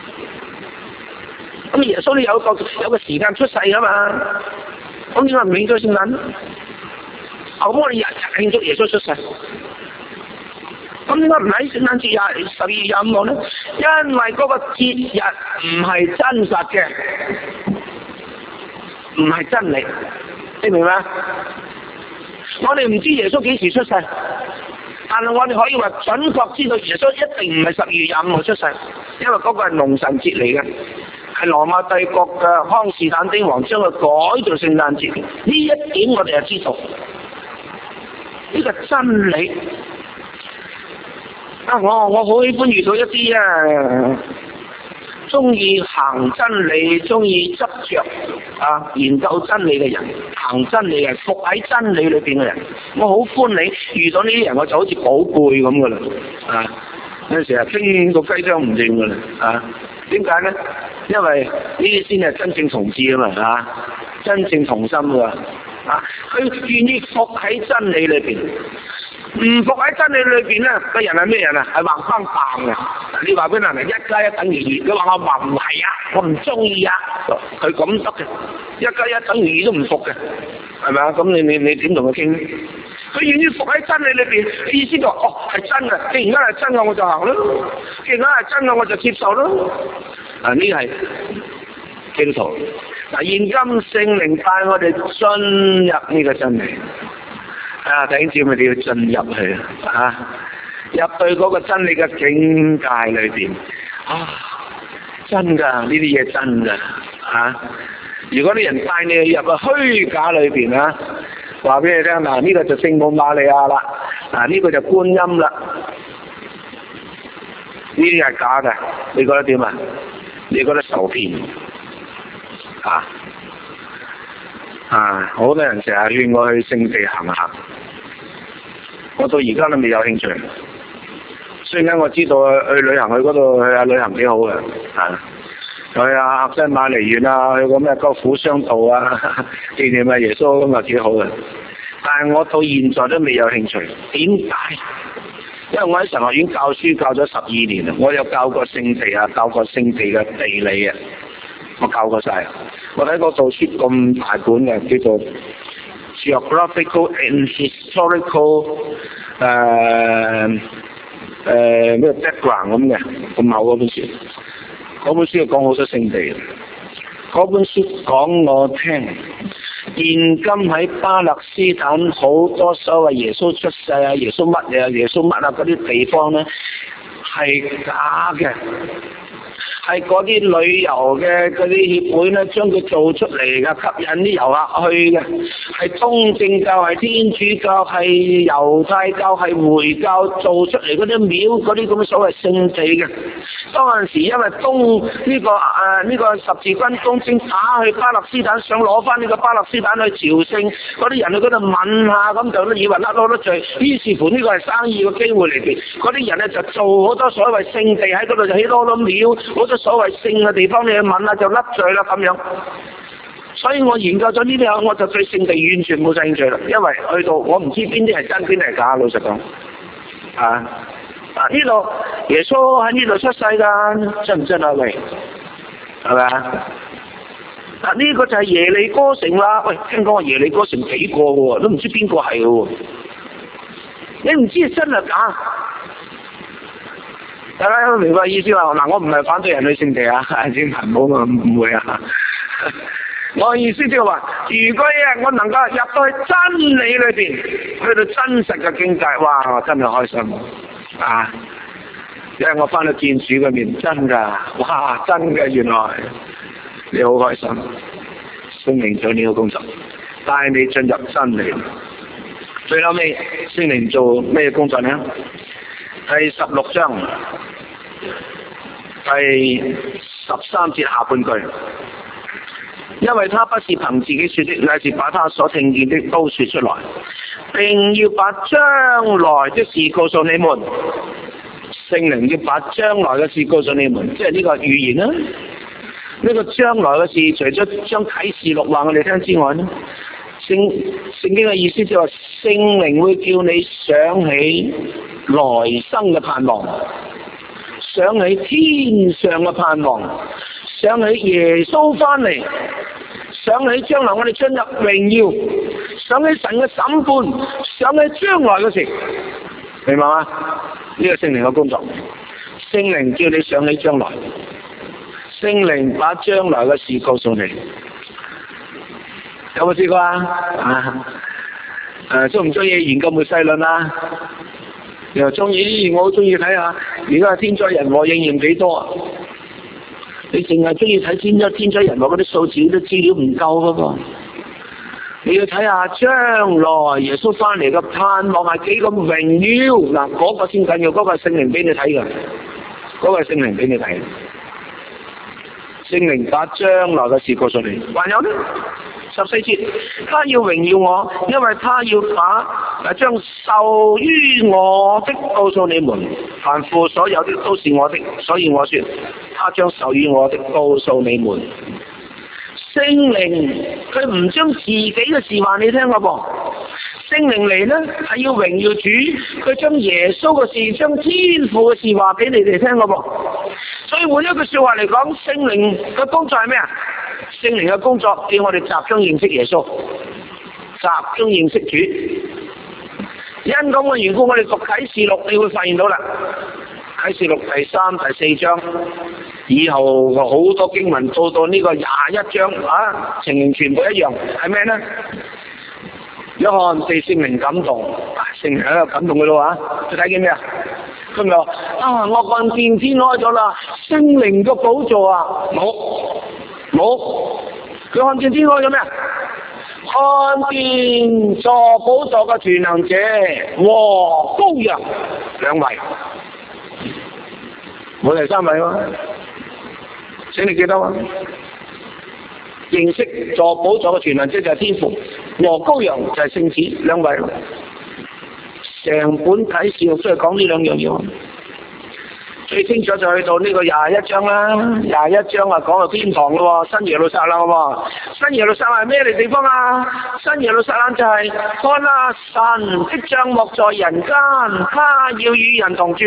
咁耶穌都有個時間出世噶嘛，咁點解唔慶祝聖誕？咁我哋日日慶祝耶穌出世，咁點解唔喺聖誕節12月25號咧？因為嗰個節日唔係真實嘅，唔係真理，你明嗎？我哋唔知耶穌幾時出世，但係我哋可以話準確知道耶穌一定唔係12月25號出世，因為嗰個係農神節嚟嘅，係羅馬帝國嘅康士坦丁王將佢改做聖誕節，呢一點我哋就知道。呢個真理啊！我好喜歡遇到一啲中意行真理、中意執着研究真理嘅人，行真理嘅，伏喺真理裏邊嘅人，我好歡喜遇到呢啲人，我就好似寶貝咁噶啦有陣時傾個雞啄唔掂噶啦點解咧？因為呢啲先係真正同志啊嘛真正同心噶佢願意伏喺真理裏邊，唔伏喺真理裏邊咧，個人係咩人啊？係橫坑棒嘅。你話俾人哋1+1等於2，佢話我話唔係我唔中意佢咁得嘅，1+1等於2都唔服嘅，係咪啊？咁你點同佢傾？佢願意伏喺真理裏邊，意思就係真嘅，既然係真嘅我就行咯，既然係真嘅我就接受咯。呢係基督徒。現今聖靈帶我哋進入呢個真理，弟兄姊妹，你要進入去入對嗰個真理嘅境界裏邊真噶，呢啲嘢真噶如果啲人帶你入個虛假裏邊話俾你聽呢個就聖母瑪利亞啦，呢個就觀音啦，呢啲係假嘅，你覺得點啊？你覺得受騙？好多人成日勸我去聖地行下，我到而家都未有興趣。雖然我知道去旅行去嗰度去下旅行幾好嘅，去客西馬尼園去個咩歌府商道紀念耶穌咁幾好嘅。但係我到現在都未有興趣，點解？因為我喺神學院教書教咗12年，我有教過聖地教過聖地嘅地理我教過晒。我睇嗰套書咁大本嘅，叫做 Geographical and Historical 咩 background 咁嘅，咁厚嗰本書。嗰本書講好多聖地。嗰本書講我聽，現今喺巴勒斯坦好多所謂耶穌出世耶穌乜嘢耶穌乜嗰啲地方咧係假嘅。係嗰啲旅遊嘅嗰啲協會咧，將佢做出嚟嘅，吸引啲遊客去嘅。係東正教、係天主教、係猶太教、係回教做出嚟嗰啲廟，嗰啲咁嘅所謂聖地嘅。當陣時因為呢個十字軍東征打去巴勒斯坦，想攞翻呢個巴勒斯坦去朝聖，嗰啲人去嗰度問下，咁就以為甩攞得罪，於是乎呢個係生意嘅機會嚟嘅。嗰啲人咧就做好多所謂聖地喺嗰度，就起多廟，好多所謂聖嘅地方你去問就甩罪啦咁樣。所以我研究咗呢啲，我就對聖地完全冇興趣啦，因為去到我唔知邊啲係真邊係假，老實講。呢度耶穌喺呢度出世㗎，真唔真啊？喂，係咪呢個就係耶利哥城啦。喂，聽講話耶利哥城幾個喎，都唔知邊個係喎。你唔知係真係假？大家明白意思啦。嗱，我唔係反對人去聖地先唔好誤會我意思即係話，如果我能夠入到去真理裏邊，去到真實嘅境界，哇！我真係開心啊！因為我翻到見主嘅面，真噶，哇！真嘅，原來你好開心。聖靈做呢個工作，帶你進入真理。最後尾，聖靈做咩工作呢？第16章第13節下半句，因為他不是憑自己說的，乃是把他所聽見的都說出來，並要把將來的事告訴你們。聖靈要把將來嘅事告訴你們，即係呢個預言啦。呢個將來嘅事，除咗將啟示錄話我哋聽之外呢，聖經嘅意思就係話聖靈會叫你想起來生嘅盼望，想起天上嘅盼望，想起耶穌翻嚟，想起將來我哋進入榮耀，想起神嘅審判，想起將來嘅事，明白嗎？呢個聖靈嘅工作，聖靈叫你想起將來，聖靈把將來嘅事告訴你。有冇試過啊？中唔中意研究末世論啊？又中意？我好中意睇下而家天災人禍應驗幾多啊？你淨係中意睇天災人禍嗰啲數字，啲資料唔夠噶噃。你要睇下將來耶穌翻嚟嘅盼望係幾咁榮耀嗱，嗰個先緊要，嗰個係聖靈俾你睇嘅，嗰個係聖靈俾你睇。聖靈把將來嘅事告訴你。還有呢14節，他要榮耀我，因為他要把將授於我的告訴你們，凡父所有的都是我的，所以我說他將授予我的告訴你們。聖靈佢唔將自己嘅事話你聽㗎噃，聖靈嚟呢係要榮耀主，佢將耶穌嘅事、將天父嘅事話俾你哋聽㗎噃。所以換一句說話嚟講，聖靈嘅工作係咩啊？聖靈嘅工作叫我哋集中認識耶穌，集中認識主。因咁嘅緣故，我哋讀啟示錄，你會發現到啦。啟示錄第3、第4章以後好多經文到呢個21章啊，情形全部一樣，係咩呢？約翰被聖靈感動，聖靈喺度感動佢咯啊！佢睇見咩啊？佢咪話啊，我看見天開咗啦，聖靈個寶座啊，冇，佢看見天開咗咩啊？看見坐寶座嘅全能者和羔羊兩位，冇第三位喎，請你記得啊！認識坐寶座嘅全能者就係天父，和羔羊就係聖子兩位咯。成本啟示錄都係講呢兩樣嘢。最清楚就去到呢個21章啦，21章啊講到天堂咯，新耶路撒冷喎。新耶路撒冷係咩嚟地方啊？新耶路撒冷就係看啊，神的帳幕在人間，他要與人同住。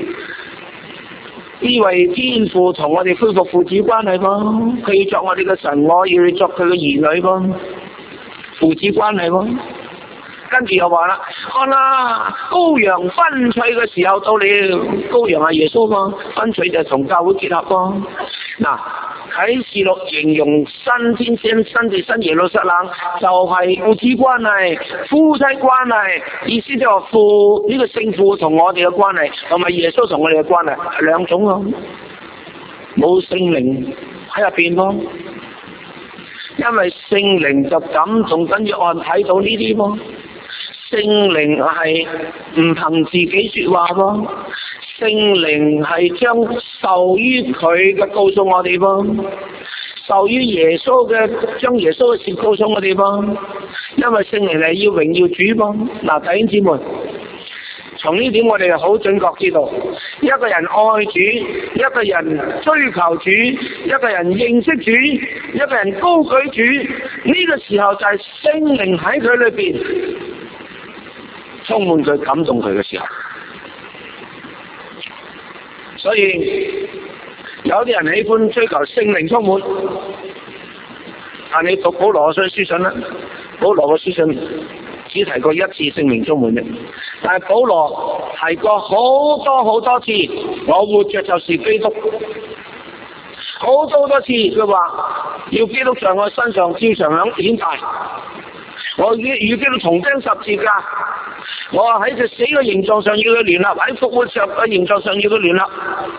呢位天父同我哋恢復父子關係噃，佢要作我哋嘅神，我要作佢嘅兒女噃，父子關係噃。跟住又話啦，看啦，羔羊分取嘅時候到了，羔羊係耶穌嘛，分取就係同教會結合噃。嗱，啟示錄形容新天新地新耶路撒冷就係父子關係、夫妻關係，意思就係父呢個聖父同我哋嘅關係，同埋耶穌同我哋嘅關係係兩種咯，冇聖靈喺入邊咯，因為聖靈就感動緊約翰睇到呢啲咯。聖靈係唔憑自己說話噃，聖靈係將授於佢嘅告訴我哋噃，授於耶穌嘅將耶穌嘅事告訴我哋噃，因為聖靈係要榮耀主噃。嗱，弟兄姊妹，從呢點我哋好準確知道，一個人愛主，一個人追求主，一個人認識主，一個人高舉主，呢個時候就係聖靈喺佢裏邊充滿佢感動佢嘅時候。所以有啲人喜歡追求聖靈充滿，但你讀保羅嘅書信啦，保羅嘅書信只提過一次聖靈充滿嘅，但係保羅提過好多次，我活着就是基督。 好多次佢話要基督在我身上照常顯大，我與基督同釘十字架，我喺佢死嘅形狀上要佢聯合，喺復活上嘅形狀上要佢聯合。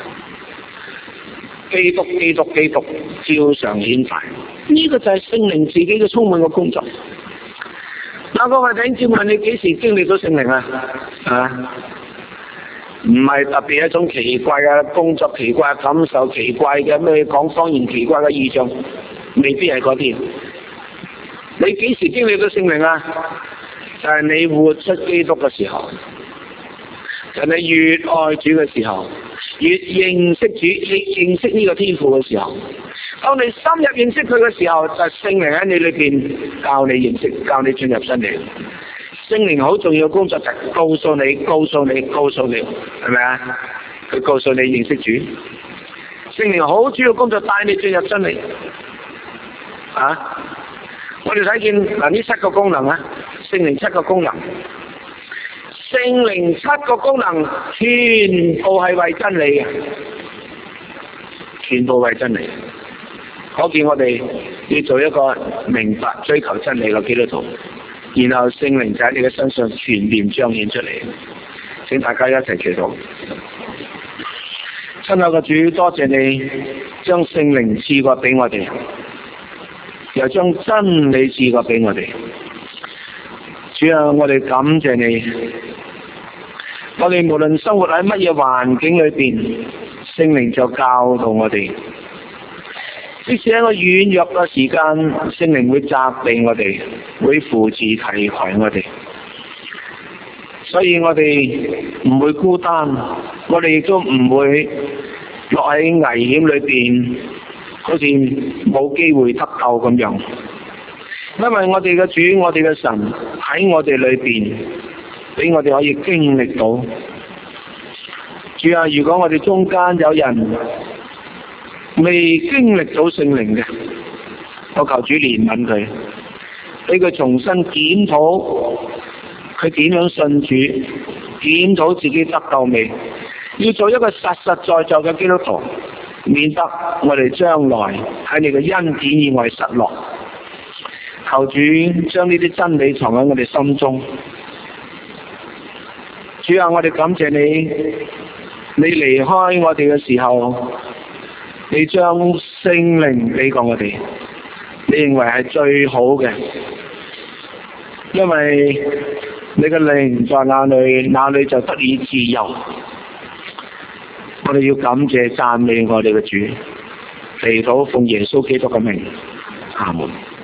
基督照常顯大，呢個就係聖靈自己嘅充滿嘅工作。嗱，各位弟兄姊妹，你幾時經歷到聖靈啊？唔係特別一種奇怪嘅工作、奇怪嘅感受、奇怪嘅咩講方言、奇怪嘅異象，未必係嗰啲。你幾時經歷到聖靈啊？就係你活出基督嘅時候，就係你越愛主嘅時候，越認識主、越認識呢個天父嘅時候。當你深入認識佢嘅時候，就係聖靈喺你裏邊教你認識、教你進入真理。聖靈好重要嘅工作就係告訴你，係咪啊？佢告訴你認識主。聖靈好主要工作帶你進入真理。我哋睇見嗱呢7個功能啊，聖靈7個功能，聖靈7個功能全部係為真理嘅，全部為真理。可見我哋要做一個明白追求真理嘅基督徒。然後聖靈就喺你嘅身上全面彰顯出嚟，請大家一齊祈禱。親愛嘅主，多謝你將聖靈賜過俾我哋，又將真理賜過俾我哋。主啊，我哋感謝你，我哋無論生活喺乜嘢環境裏邊，聖靈就教導我哋。即使喺個軟弱嘅時間，聖靈會責備我哋，會扶持提携我哋，所以我哋唔會孤單，我哋亦都唔會落喺危險裏邊，好似冇機會得救咁樣。因為我哋嘅主，我哋嘅神喺我哋裏邊，俾我哋可以經歷到。主啊，如果我哋中間有人未經歷到聖靈嘅，我求主憐憫佢，俾佢重新檢討佢點樣信主，檢討自己得救未，要做一個實實在在嘅基督徒，免得我哋將來喺你嘅恩典以外失落。求主將呢啲真理藏喺我哋心中。主啊，我哋感謝你，你離開我哋嘅時候，你將聖靈俾過我哋，你認為係最好嘅，因為你嘅靈在哪裏，哪裏就得以自由。我哋要感謝讚美我哋嘅主，祈禱奉耶穌基督嘅名，阿門。